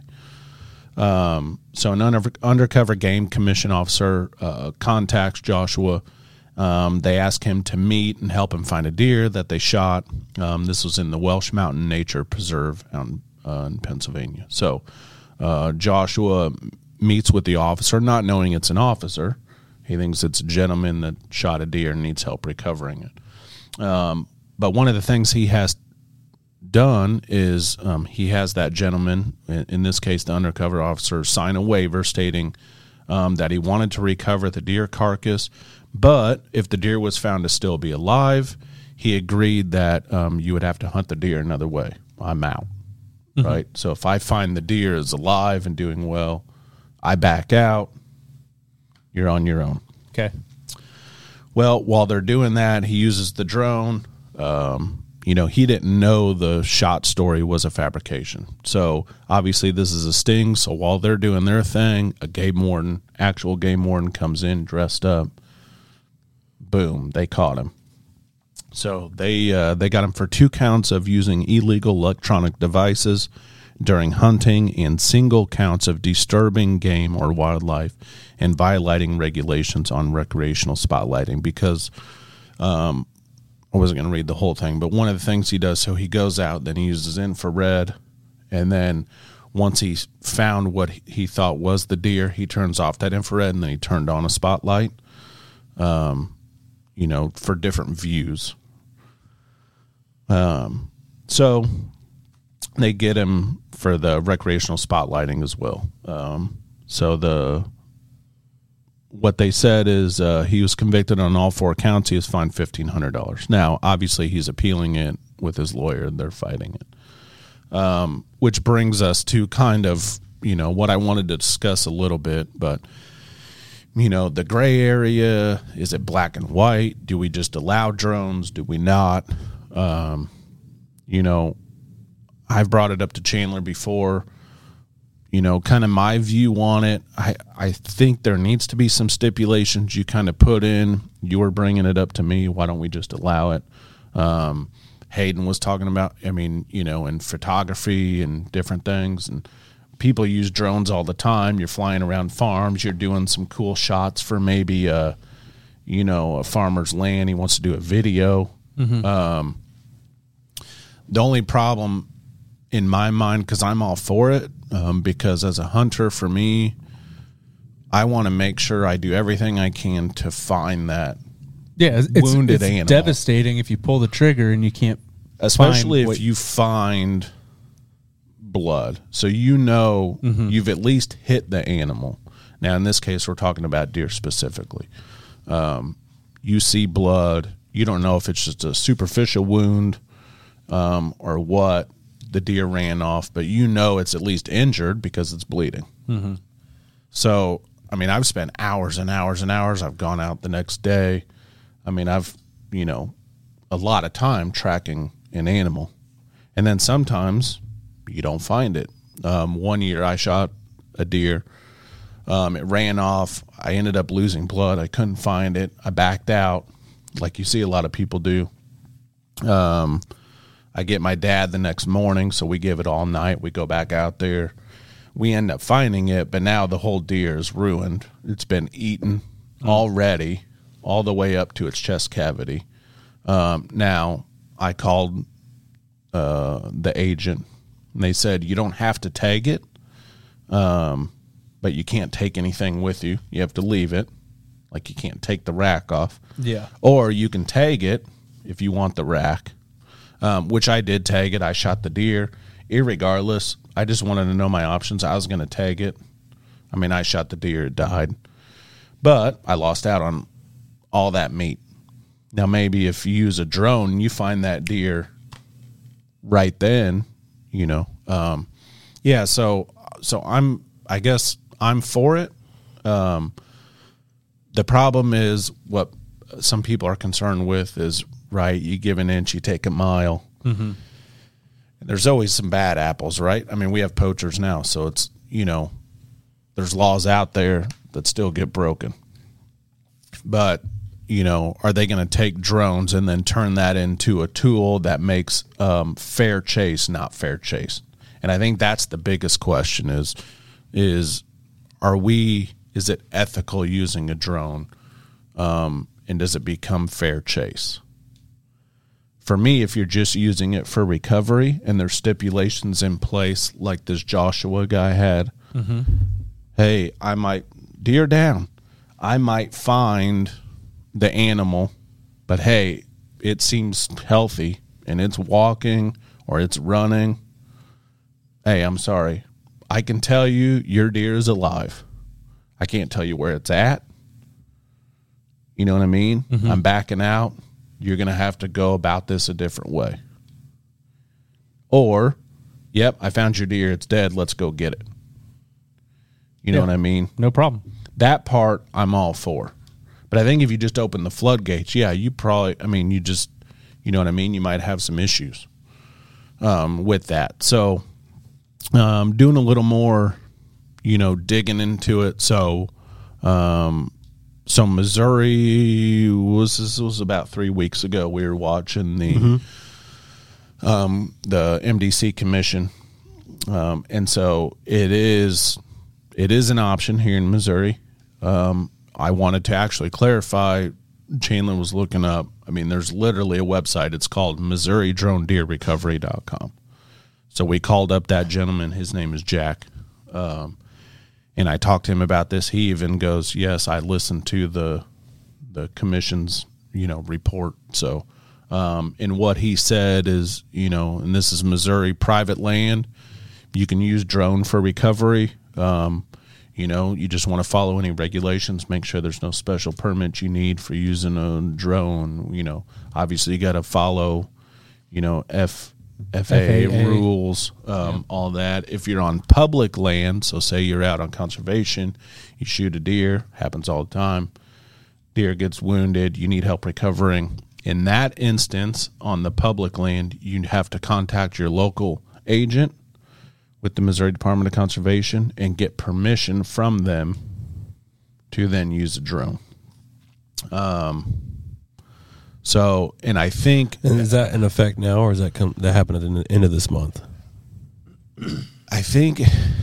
So an undercover game commission officer contacts Joshua. They ask him to meet and help him find a deer that they shot. This was in the Welsh Mountain Nature Preserve out in Pennsylvania. So Joshua meets with the officer, not knowing it's an officer. He thinks it's a gentleman that shot a deer and needs help recovering it. But one of the things he has done is he has that gentleman, in this case the undercover officer, sign a waiver stating that he wanted to recover the deer carcass, but if the deer was found to still be alive, he agreed that you would have to hunt the deer another way. I'm out. Mm-hmm. Right? So if I find the deer is alive and doing well, I back out. You're on your own. Okay. Well, while they're doing that, he uses the drone. He didn't know the shot story was a fabrication. So obviously this is a sting. So while they're doing their thing, actual game warden comes in dressed up. Boom, they caught him. So they got him for 2 counts of using illegal electronic devices during hunting and single counts of disturbing game or wildlife and violating regulations on recreational spotlighting. Because I wasn't going to read the whole thing, but one of the things he does, so he goes out, then he uses infrared, and then once he's found what he thought was the deer, he turns off that infrared, and then he turned on a spotlight, for different views. So they get him for the recreational spotlighting as well. What they said is he was convicted on all 4 counts. He was fined $1,500. Now, obviously, he's appealing it with his lawyer. They're fighting it, which brings us to kind of what I wanted to discuss a little bit. But the gray area? Is it black and white? Do we just allow drones? Do we not? I've brought it up to Chandler before. Kind of my view on it. I think there needs to be some stipulations you kind of put in. You were bringing it up to me. Why don't we just allow it? Hayden was talking about, in photography and different things, and people use drones all the time. You're flying around farms. You're doing some cool shots for maybe a farmer's land. He wants to do a video. Mm-hmm. The only problem in my mind, because I'm all for it, because as a hunter, for me, I want to make sure I do everything I can to find that wounded animal. It's devastating if you pull the trigger and you can't, especially if you find blood, so mm-hmm. you've at least hit the animal. Now in this case we're talking about deer specifically. You see blood, you don't know if it's just a superficial wound or what. The deer ran off, but it's at least injured because it's bleeding. Mm-hmm. So I've spent hours and hours and hours. I've gone out the next day. I've a lot of time tracking an animal, and then sometimes you don't find it. One year I shot a deer. It ran off. I ended up losing blood. I couldn't find it. I backed out, like you see a lot of people do. I get my dad the next morning, so we give it all night. We go back out there. We end up finding it, but now the whole deer is ruined. It's been eaten already, all the way up to its chest cavity. Now, I called the agent, and they said, you don't have to tag it, but you can't take anything with you. You have to leave it. Like, you can't take the rack off. Yeah. Or you can tag it if you want the rack, which I did tag it. I shot the deer. Irregardless, I just wanted to know my options. I was going to tag it. I shot the deer. It died. But I lost out on all that meat. Now, maybe if you use a drone and you find that deer right then, so I guess I'm for it. The problem is what some people are concerned with is, right, you give an inch, you take a mile. Mm-hmm. There's always some bad apples, right? We have poachers now, so it's, there's laws out there that still get broken. But, are they going to take drones and then turn that into a tool that makes fair chase not fair chase? And I think that's the biggest question is it ethical using a drone? And does it become fair chase? For me, if you're just using it for recovery and there's stipulations in place like this Joshua guy had, mm-hmm. Hey, deer down, I might find the animal, but hey, it seems healthy and it's walking or it's running. Hey, I'm sorry. I can tell you your deer is alive. I can't tell you where it's at. You know what I mean? Mm-hmm. I'm backing out. You're going to have to go about this a different way. Or, yep, I found your deer. It's dead. Let's go get it. You know what I mean? No problem. That part I'm all for. But I think if you just open the floodgates, you probably, you just, you know what I mean? You might have some issues with that. So, doing a little more, digging into it. So Missouri was about 3 weeks ago. We were watching the MDC commission, and so it is an option here in Missouri. I wanted to actually clarify. Chandler was looking up. There's literally a website. It's called MissouriDroneDeerRecovery.com. So we called up that gentleman. His name is Jack. And I talked to him about this. He even goes, yes, I listened to the commission's, report. So, and what he said is, and this is Missouri private land. You can use drone for recovery. You just want to follow any regulations, make sure there's no special permit you need for using a drone. Obviously you got to follow, FAA rules, all that. If you're on public land, so say you're out on conservation, you shoot a deer, happens all the time. Deer gets wounded, you need help recovering. In that instance, on the public land, you have to contact your local agent with the Missouri Department of Conservation and get permission from them to then use a drone. So, and I think... And is that in effect now, or is that that happened at the end of this month? I think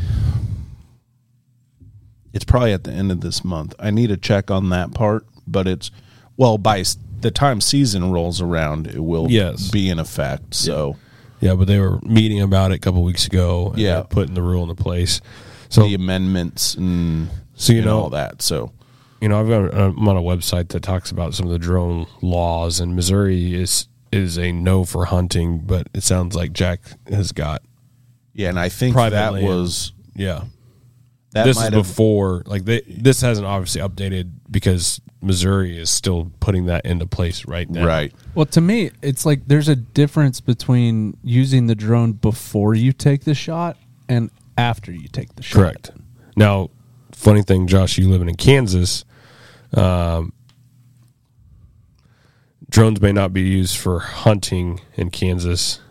it's probably at the end of this month. I need to check on that part, but it's... Well, by the time season rolls around, it will be in effect, so... Yeah, but they were meeting about it a couple weeks ago and putting the rule into place. So the amendments and all that, so... I'm on a website that talks about some of the drone laws, and Missouri is a no for hunting, but it sounds like Jack has got and I think that land. Was that this is before this hasn't obviously updated because Missouri is still putting that into place right now. Right. Well, to me, it's like there's a difference between using the drone before you take the shot and after you take the shot. Correct. Now, funny thing, Josh, you living in Kansas. Drones may not be used for hunting in Kansas.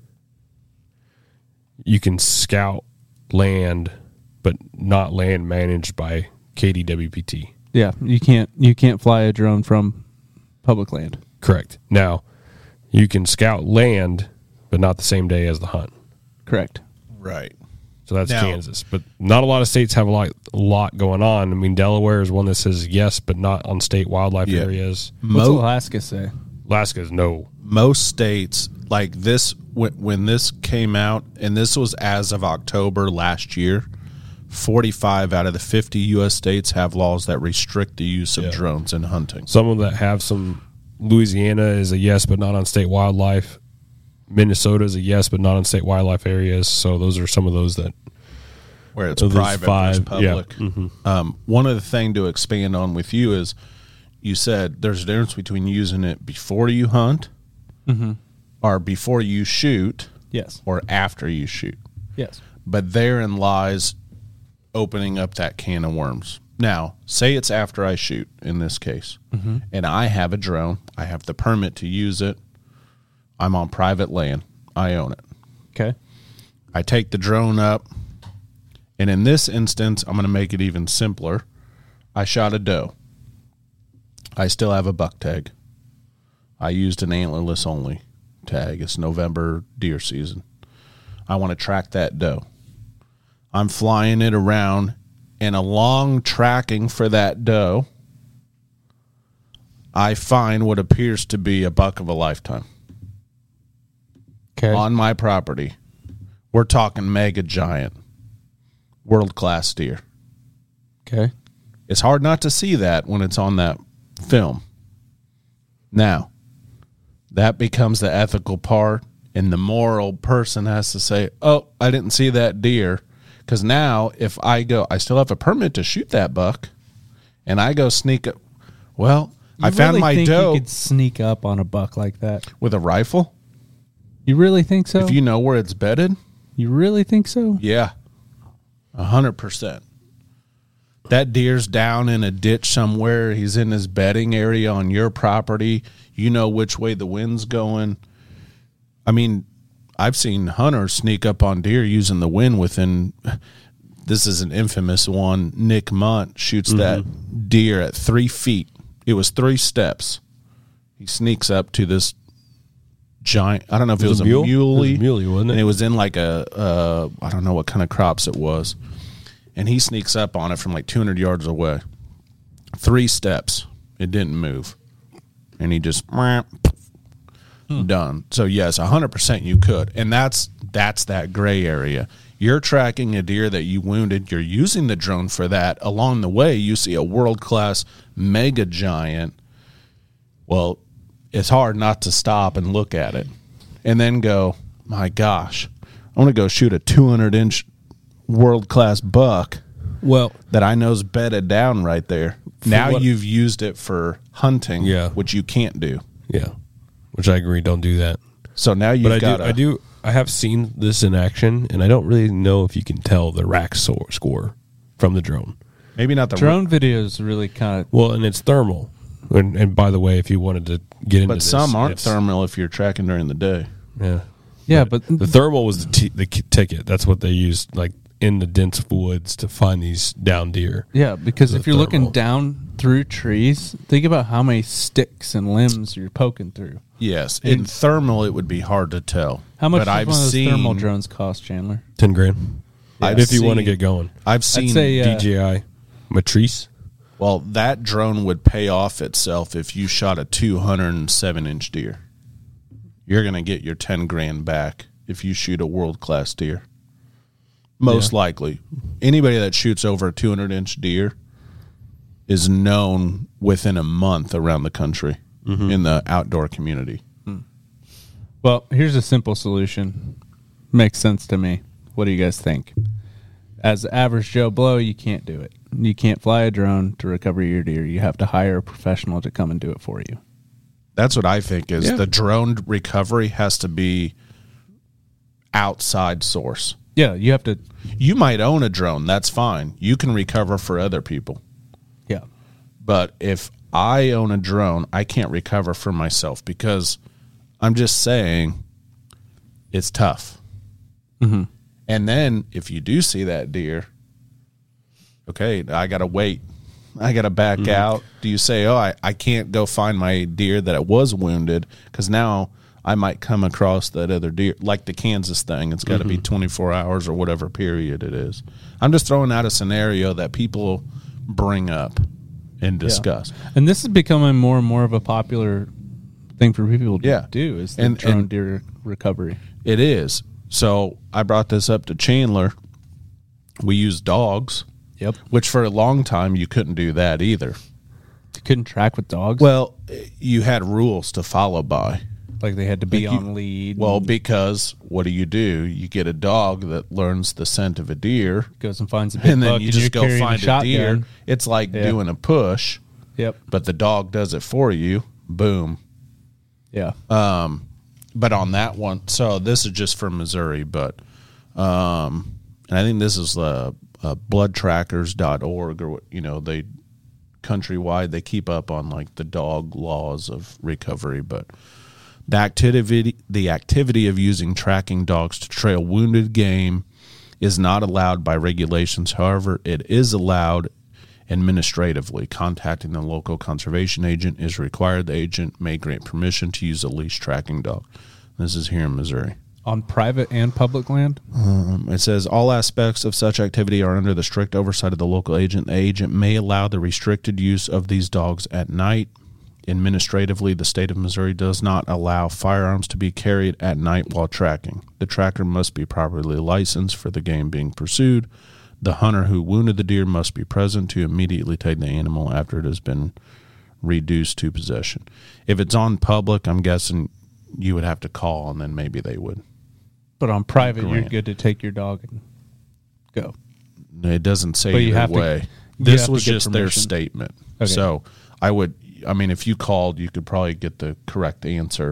You can scout land, but not land managed by KDWPT. Yeah, you can't fly a drone from public land. Correct. Now, you can scout land, but not the same day as the hunt. Correct. Right. So that's Kansas, but not a lot of states have a lot going on. I mean, Delaware is one that says yes, but not on state wildlife areas. What's Alaska say? Alaska is no. Most states, like this, when this came out, and this was as of October last year, 45 out of the 50 U.S. states have laws that restrict the use of drones in hunting. Some of that have some. Louisiana is a yes, but not on state wildlife. Minnesota is a yes, but not on state wildlife areas. So those are some of those that where it's private versus public. Yeah. Mm-hmm. One other thing to expand on with you is you said there's a difference between using it before you hunt or before you shoot, or after you shoot. Yes. But therein lies opening up that can of worms. Now, say it's after I shoot in this case, and I have a drone. I have the permit to use it. I'm on private land. I own it. Okay. I take the drone up, and in this instance, I'm going to make it even simpler. I shot a doe. I still have a buck tag. I used an antlerless only tag. It's November deer season. I want to track that doe. I'm flying it around, and along tracking for that doe, I find what appears to be a buck of a lifetime. Okay. On my property. We're talking mega giant, world-class deer. Okay. It's hard not to see that when it's on that film. Now, that becomes the ethical part, and the moral person has to say, oh, I didn't see that deer. Because now, if I go, I still have a permit to shoot that buck, and I go sneak it. Well, I found my doe. You could sneak up on a buck like that with a rifle? You really think so? If you know where it's bedded? You really think so? Yeah. 100%. That deer's down in a ditch somewhere. He's in his bedding area on your property. You know which way the wind's going. I mean, I've seen hunters sneak up on deer using the wind within... This is an infamous one. Nick Munt shoots that deer at 3 feet. It was 3 steps. He sneaks up to this giant... I don't know if it was a muley. It was a muley, wasn't it? And it was in like a... I don't know what kind of crops it was. And he sneaks up on it from like 200 yards away. 3 steps. It didn't move. And he just... Done. So, yes, 100% you could. And that's that gray area. You're tracking a deer that you wounded. You're using the drone for that. Along the way, you see a world-class mega giant. Well, it's hard not to stop and look at it and then go, my gosh, I want to go shoot a 200-inch world-class buck that I know's bedded down right there. Now you've used it for hunting, which you can't do. Yeah, which I agree. Don't do that. So now you've got. I have seen this in action, and I don't really know if you can tell the rack score from the drone. Maybe not the drone videos really kind of and it's thermal. And by the way, if you wanted to get into but some aren't thermal if you're tracking during the day. Yeah, but the thermal was the ticket. That's what they used, like in the dense woods to find these down deer. Yeah, because if you're looking down through trees, think about how many sticks and limbs you're poking through. Yes, in thermal it would be hard to tell. How much does one of those thermal drones cost, Chandler? $10,000. If you want to get going, I've seen DJI Matrice. Well, that drone would pay off itself if you shot a 207-inch deer. You're going to get your $10,000 back if you shoot a world-class deer. Most likely. Anybody that shoots over a 200-inch deer is known within a month around the country in the outdoor community. Well, here's a simple solution. Makes sense to me. What do you guys think? As the average Joe Blow, you can't do it. You can't fly a drone to recover your deer. You have to hire a professional to come and do it for you. That's what I think is the drone recovery has to be outside source. Yeah, you have to. You might own a drone. That's fine. You can recover for other people. Yeah. But if I own a drone, I can't recover for myself because I'm just saying it's tough. Mm-hmm. And then if you do see that deer, okay, I got to wait. I got to back out. Do you say, I can't go find my deer that it was wounded because now I might come across that other deer, like the Kansas thing. It's got to be 24 hours or whatever period it is. I'm just throwing out a scenario that people bring up and discuss. Yeah. And this is becoming more and more of a popular thing for people to do is the drone deer recovery. It is. So I brought this up to Chandler. We use dogs. Yep. Which for a long time you couldn't do that either. You couldn't track with dogs? Well, you had rules to follow by. Like they had to be on lead. Well, because what do? You get a dog that learns the scent of a deer. Goes and finds a big and then buck you just go find a deer. Gun. It's like doing a push. Yep. But the dog does it for you. Boom. Yeah. But on that one, so this is just for Missouri, but and I think this is bloodtrackers.org or they countrywide they keep up on like the dog laws of recovery, but the activity of using tracking dogs to trail wounded game is not allowed by regulations. However, it is allowed administratively. Contacting the local conservation agent is required. The agent may grant permission to use a leash tracking dog. This is here in Missouri. On private and public land? It says all aspects of such activity are under the strict oversight of the local agent. The agent may allow the restricted use of these dogs at night. Administratively, the state of Missouri does not allow firearms to be carried at night while tracking. The tracker must be properly licensed for the game being pursued. The hunter who wounded the deer must be present to immediately take the animal after it has been reduced to possession. If it's on public, I'm guessing you would have to call, and then maybe they would. But on private, you're good to take your dog and go. It doesn't say either way. This was just their statement. Okay. So if you called, you could probably get the correct answer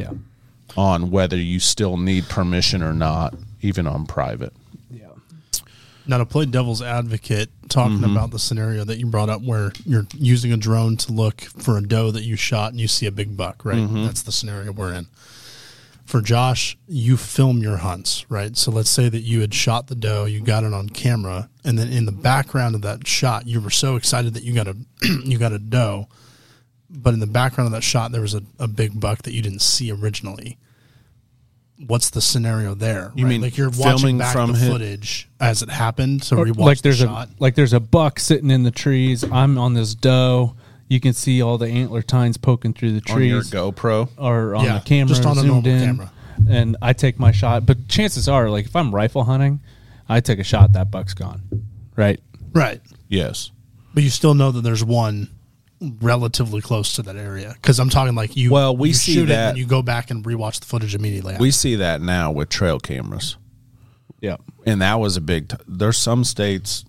on whether you still need permission or not, even on private. Yeah. Now, to play devil's advocate, talking about the scenario that you brought up where you're using a drone to look for a doe that you shot and you see a big buck, right? That's the scenario we're in. For Josh, you film your hunts, right? So let's say that you had shot the doe, you got it on camera, and then in the background of that shot, you were so excited that you got a doe, but in the background of that shot, there was a big buck that you didn't see originally. What's the scenario there? You mean like you're filming watching back from the footage as it happened, so rewatch like the shot? There's a buck sitting in the trees. I'm on this doe. You can see all the antler tines poking through the trees. On your GoPro? Or on the camera. Just on a normal camera. And I take my shot. But chances are, like, if I'm rifle hunting, I take a shot, that buck's gone. Right? Right. Yes. But you still know that there's one relatively close to that area. Because I'm talking like you see shoot that. it and you go back and rewatch the footage immediately after. We see that now with trail cameras. Yeah. And that was a big there's some states,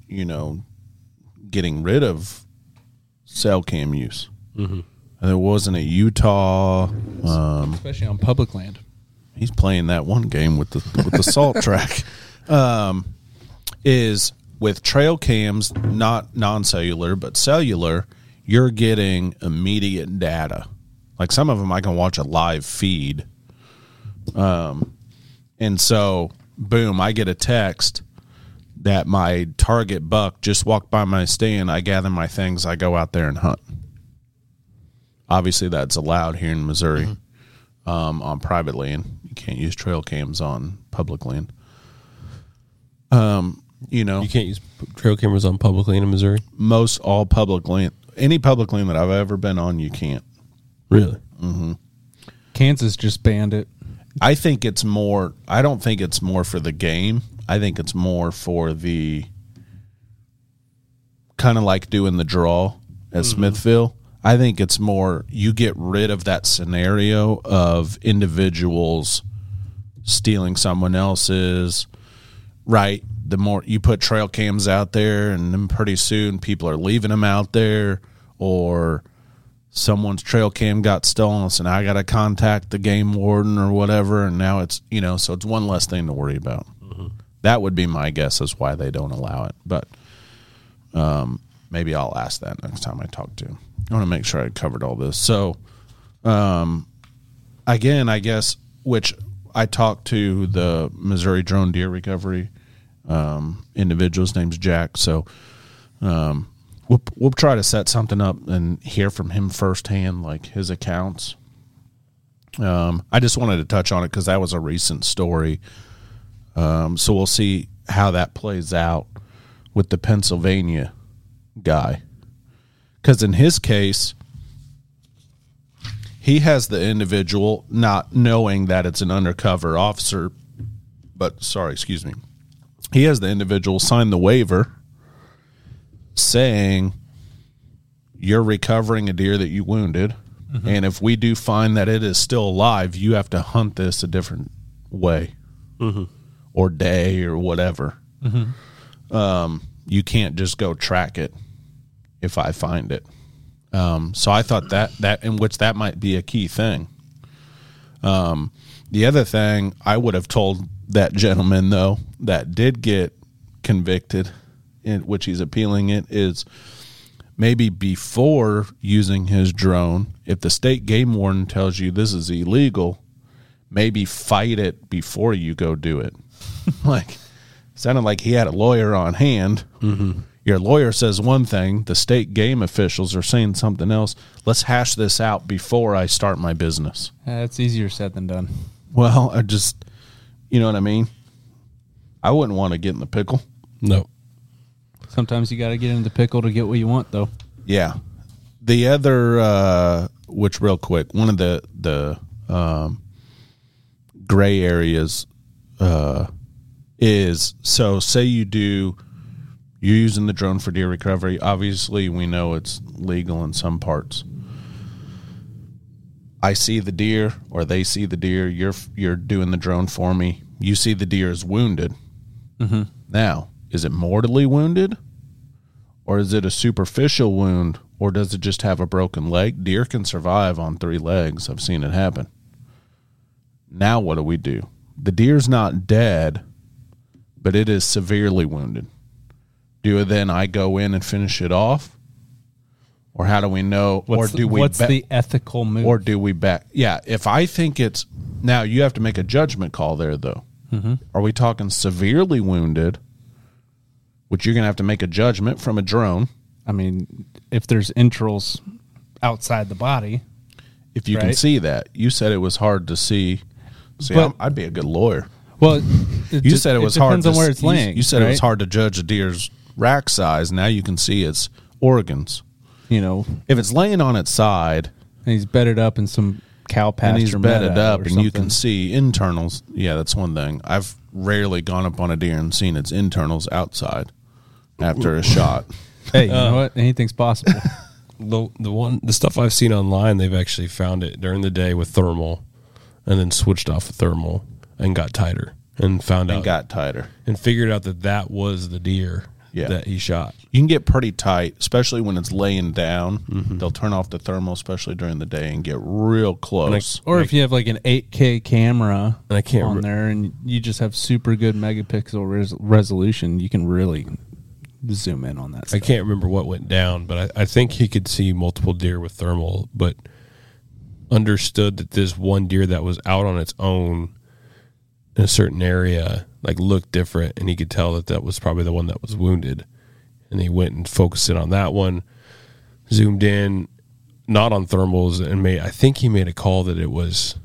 getting rid of cell cam use. And it wasn't at Utah. Especially on public land. he's playing that one game with the salt track. Is with trail cams, not non-cellular but cellular, you're getting immediate data. Like some of them, I can watch a live feed, and so boom, I get a text that my target buck just walked by my stand. I gather my things, I go out there and hunt. Obviously, that's allowed here in Missouri. On private land. You can't use trail cams on public land. You can't use trail cameras on public land in Missouri? Most all public land, any public land that I've ever been on, you can't. Really? Mm-hmm. Kansas just banned it. I don't think it's more for the game. I think it's more for the kind of like doing the draw at Smithville. I think it's more you get rid of that scenario of individuals stealing someone else's, right? The more you put trail cams out there, and then pretty soon people are leaving them out there, or someone's trail cam got stolen, so now I got to contact the game warden or whatever, and now it's, so it's one less thing to worry about. That would be my guess as why they don't allow it, but maybe I'll ask that next time I talk to him. I want to make sure I covered all this. So, again, I guess, which I talked to the Missouri Drone Deer Recovery individual. His name's Jack. So, we'll try to set something up and hear from him firsthand, like his accounts. I just wanted to touch on it because that was a recent story. So we'll see how that plays out with the Pennsylvania guy. Because in his case, he has the individual not knowing that it's an undercover officer, he has the individual sign the waiver saying you're recovering a deer that you wounded, and if we do find that it is still alive, you have to hunt this a different way or day or whatever. You can't just go track it if I find it. So I thought that in which that might be a key thing. The other thing I would have told that gentleman, though, that did get convicted, in which he's appealing it, is maybe before using his drone, if the state game warden tells you this is illegal, maybe fight it before you go do it. Like, sounded like he had a lawyer on hand. Your lawyer says one thing, the state game officials are saying something else. Let's hash this out before I start my business. It's easier said than done. Well, I just, you know what I mean? I wouldn't want to get in the pickle. No. Sometimes you got to get in the pickle to get what you want, though. Yeah. The other, which real quick, one of the gray areas is, so say you're using the drone for deer recovery. Obviously, we know it's legal in some parts. I see the deer, or they see the deer. You're doing the drone for me. You see the deer is wounded. Now, is it mortally wounded, or is it a superficial wound, or does it just have a broken leg? Deer can survive on 3 legs. I've seen it happen. Now what do? The deer's not dead, but it is severely wounded. Do then I go in and finish it off? Or how do we know? What's the ethical move? Or do we back? Yeah, if I think it's... Now, you have to make a judgment call there, though. Are we talking severely wounded, which you're going to have to make a judgment from a drone? I mean, if there's entrails outside the body... If you can see that. You said it was hard to see. See, I'd be a good lawyer. Well, you said it was hard. Depends on where it's laying. You said it was hard to judge a deer's rack size. Now you can see its organs. If it's laying on its side, and he's bedded up in some cow pasture, and he's bedded up, and you can see internals. Yeah, that's one thing. I've rarely gone up on a deer and seen its internals outside after a shot. Hey, you know what? Anything's possible. The stuff I've seen online, they've actually found it during the day with thermal, and then switched off of thermal and got tighter, and got tighter, and figured out that was the deer that he shot. You can get pretty tight, especially when it's laying down. They'll turn off the thermal, especially during the day, and get real close. Or if you have like an 8K camera and I can't on there and you just have super good megapixel resolution, you can really zoom in on that stuff. I can't remember what went down, but I think he could see multiple deer with thermal, but understood that this one deer that was out on its own in a certain area like looked different, and he could tell that was probably the one that was wounded, and he went and focused in on that one, zoomed in, not on thermals, and I think he made a call that it was.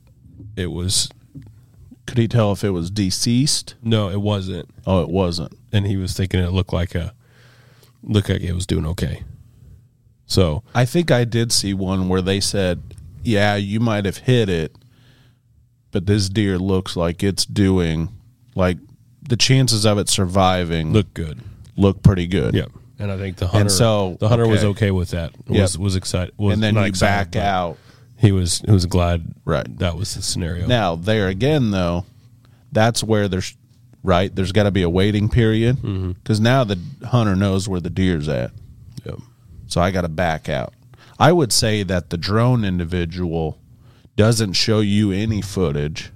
Could he tell if it was deceased? No, it wasn't. Oh, it wasn't. And he was thinking it looked like it was doing okay. So I think I did see one where they said, yeah, you might have hit it, but this deer looks like it's doing, like, the chances of it surviving look pretty good. Yeah. And I think the hunter was okay with that. Was excited. And then you back out. He was glad that was the scenario. Now, there again, though, that's where there's got to be a waiting period, because now the hunter knows where the deer's at. Yep. So I got to back out. I would say that the drone individual doesn't show you any footage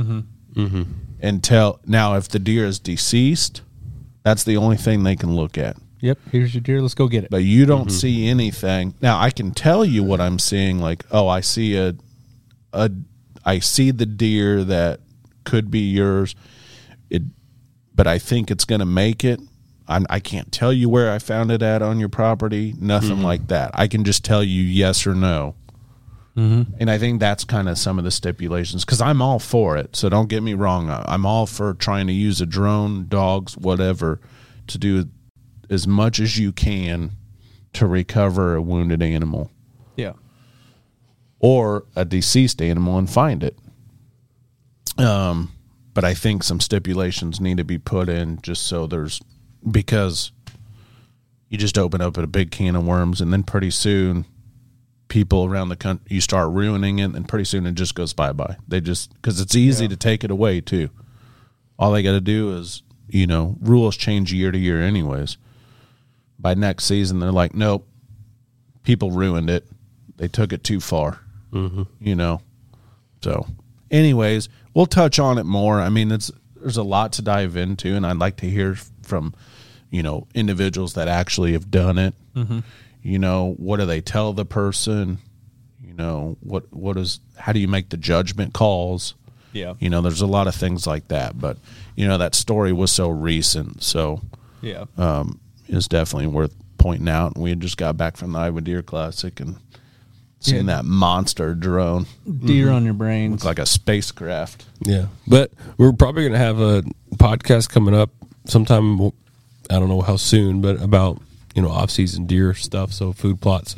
until now. If the deer is deceased, that's the only thing they can look at. Yep, here's your deer. Let's go get it. But you don't see anything. Now I can tell you what I'm seeing. Like, oh, I see I see the deer that could be yours. But I think it's going to make it. I can't tell you where I found it at on your property. Nothing like that. I can just tell you yes or no. And I think that's kind of some of the stipulations, because I'm all for it. So don't get me wrong. I'm all for trying to use a drone, dogs, whatever, to do as much as you can to recover a wounded animal. Yeah. Or a deceased animal and find it. But I think some stipulations need to be put in just so because you just open up a big can of worms, and then pretty soon people around the country, you start ruining it, and pretty soon it just goes bye-bye. Because it's easy to take it away too. All they got to do is, rules change year to year anyways. By next season, they're like, nope, people ruined it. They took it too far, So anyways, we'll touch on it more. I mean, there's a lot to dive into, and I'd like to hear from, individuals that actually have done it. What do they tell the person? How do you make the judgment calls? Yeah. There's a lot of things like that, but that story was so recent. So yeah. It's definitely worth pointing out. And we had just got back from the Iowa Deer Classic and seen that monster drone. Deer on your brains. Looks like a spacecraft. Yeah. But we're probably going to have a podcast coming up sometime, I don't know how soon, but about, off-season deer stuff, so food plots.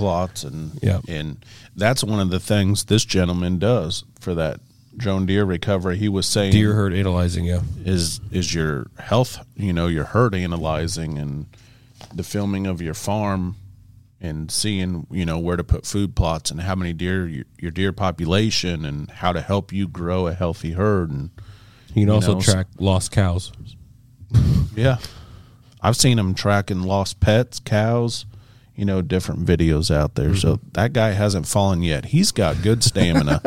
And that's one of the things this gentleman does for that drone deer recovery. He was saying deer herd analyzing, is your health, your herd analyzing and the filming of your farm and seeing, where to put food plots and how many deer, your deer population, and how to help you grow a healthy herd. And you can also track lost cows. Yeah. I've seen them tracking lost pets, cows, different videos out there. So that guy hasn't fallen yet. He's got good stamina.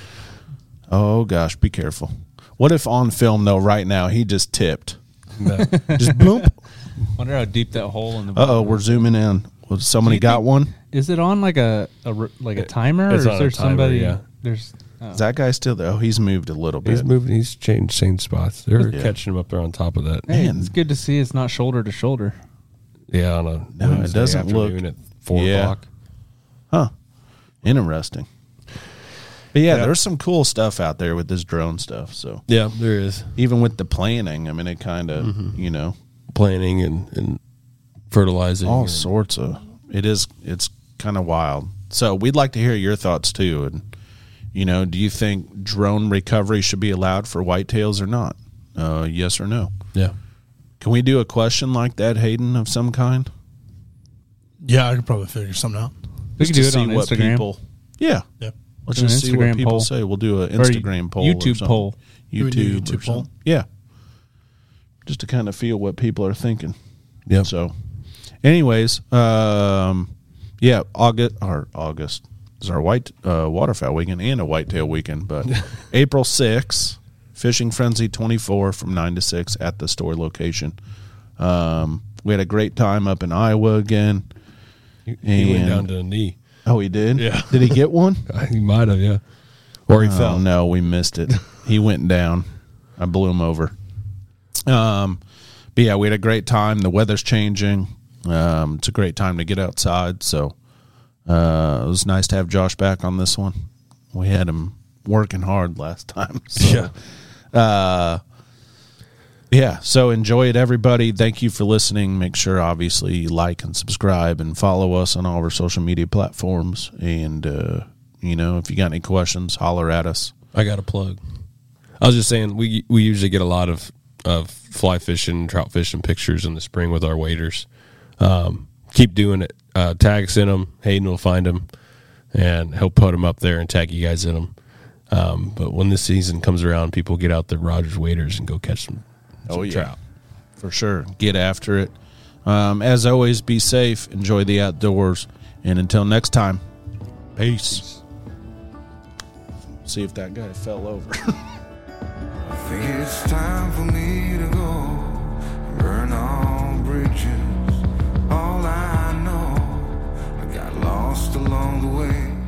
Oh, gosh, be careful. What if on film, though, right now, he just tipped? Just boom. Wonder how deep that hole in the bottom. Uh-oh, we're zooming in. Well, somebody got one? Is it on like a timer? It's or on is there a timer, somebody? yeah. Is that guy still there? Oh, he's moved a little bit. He's moving. He's changed same spots. They're catching him up there on top of that. Hey, it's good to see it's not shoulder to shoulder. Yeah, on a Wednesday it doesn't look at 4 o'clock. Huh. Interesting. But there's some cool stuff out there with this drone stuff. So yeah, there is. Even with the planning, I mean, it kind of, planning and fertilizing. All sorts of. It's kind of wild. So we'd like to hear your thoughts too. And, do you think drone recovery should be allowed for whitetails or not? Yes or no? Yeah. Can we do a question like that, Hayden, of some kind? Yeah, I could probably figure something out. We could do it on Instagram. Yeah. Let's just see what people say. We'll do an Instagram poll. YouTube poll. YouTube poll. Yeah. Just to kind of feel what people are thinking. Yep. So, anyways, yeah, August is our waterfowl weekend and a whitetail weekend. But April 6th, Fishing Frenzy 24 from 9 to 6 at the store location. We had a great time up in Iowa again. He went down to the knee. Oh, he did? Yeah. Did he get one? He might have, yeah. Or he fell. No, we missed it. He went down. I blew him over. But yeah, we had a great time. The weather's changing. It's a great time to get outside. So it was nice to have Josh back on this one. We had him working hard last time. So, yeah. So enjoy it, everybody. Thank you for listening. Make sure, obviously, you like and subscribe and follow us on all of our social media platforms. And, if you got any questions, holler at us. I got a plug. I was just saying, we usually get a lot of fly fishing, trout fishing pictures in the spring with our waders. Keep doing it. Tag us in them. Hayden will find them, and he'll put them up there and tag you guys in them. But when this season comes around, people get out the Rogers waders and go catch some trout. For sure. Get after it. As always, be safe. Enjoy the outdoors. And until next time, peace. See if that guy fell over. I think it's time for me to go burn all bridges. All I know, I got lost along the way.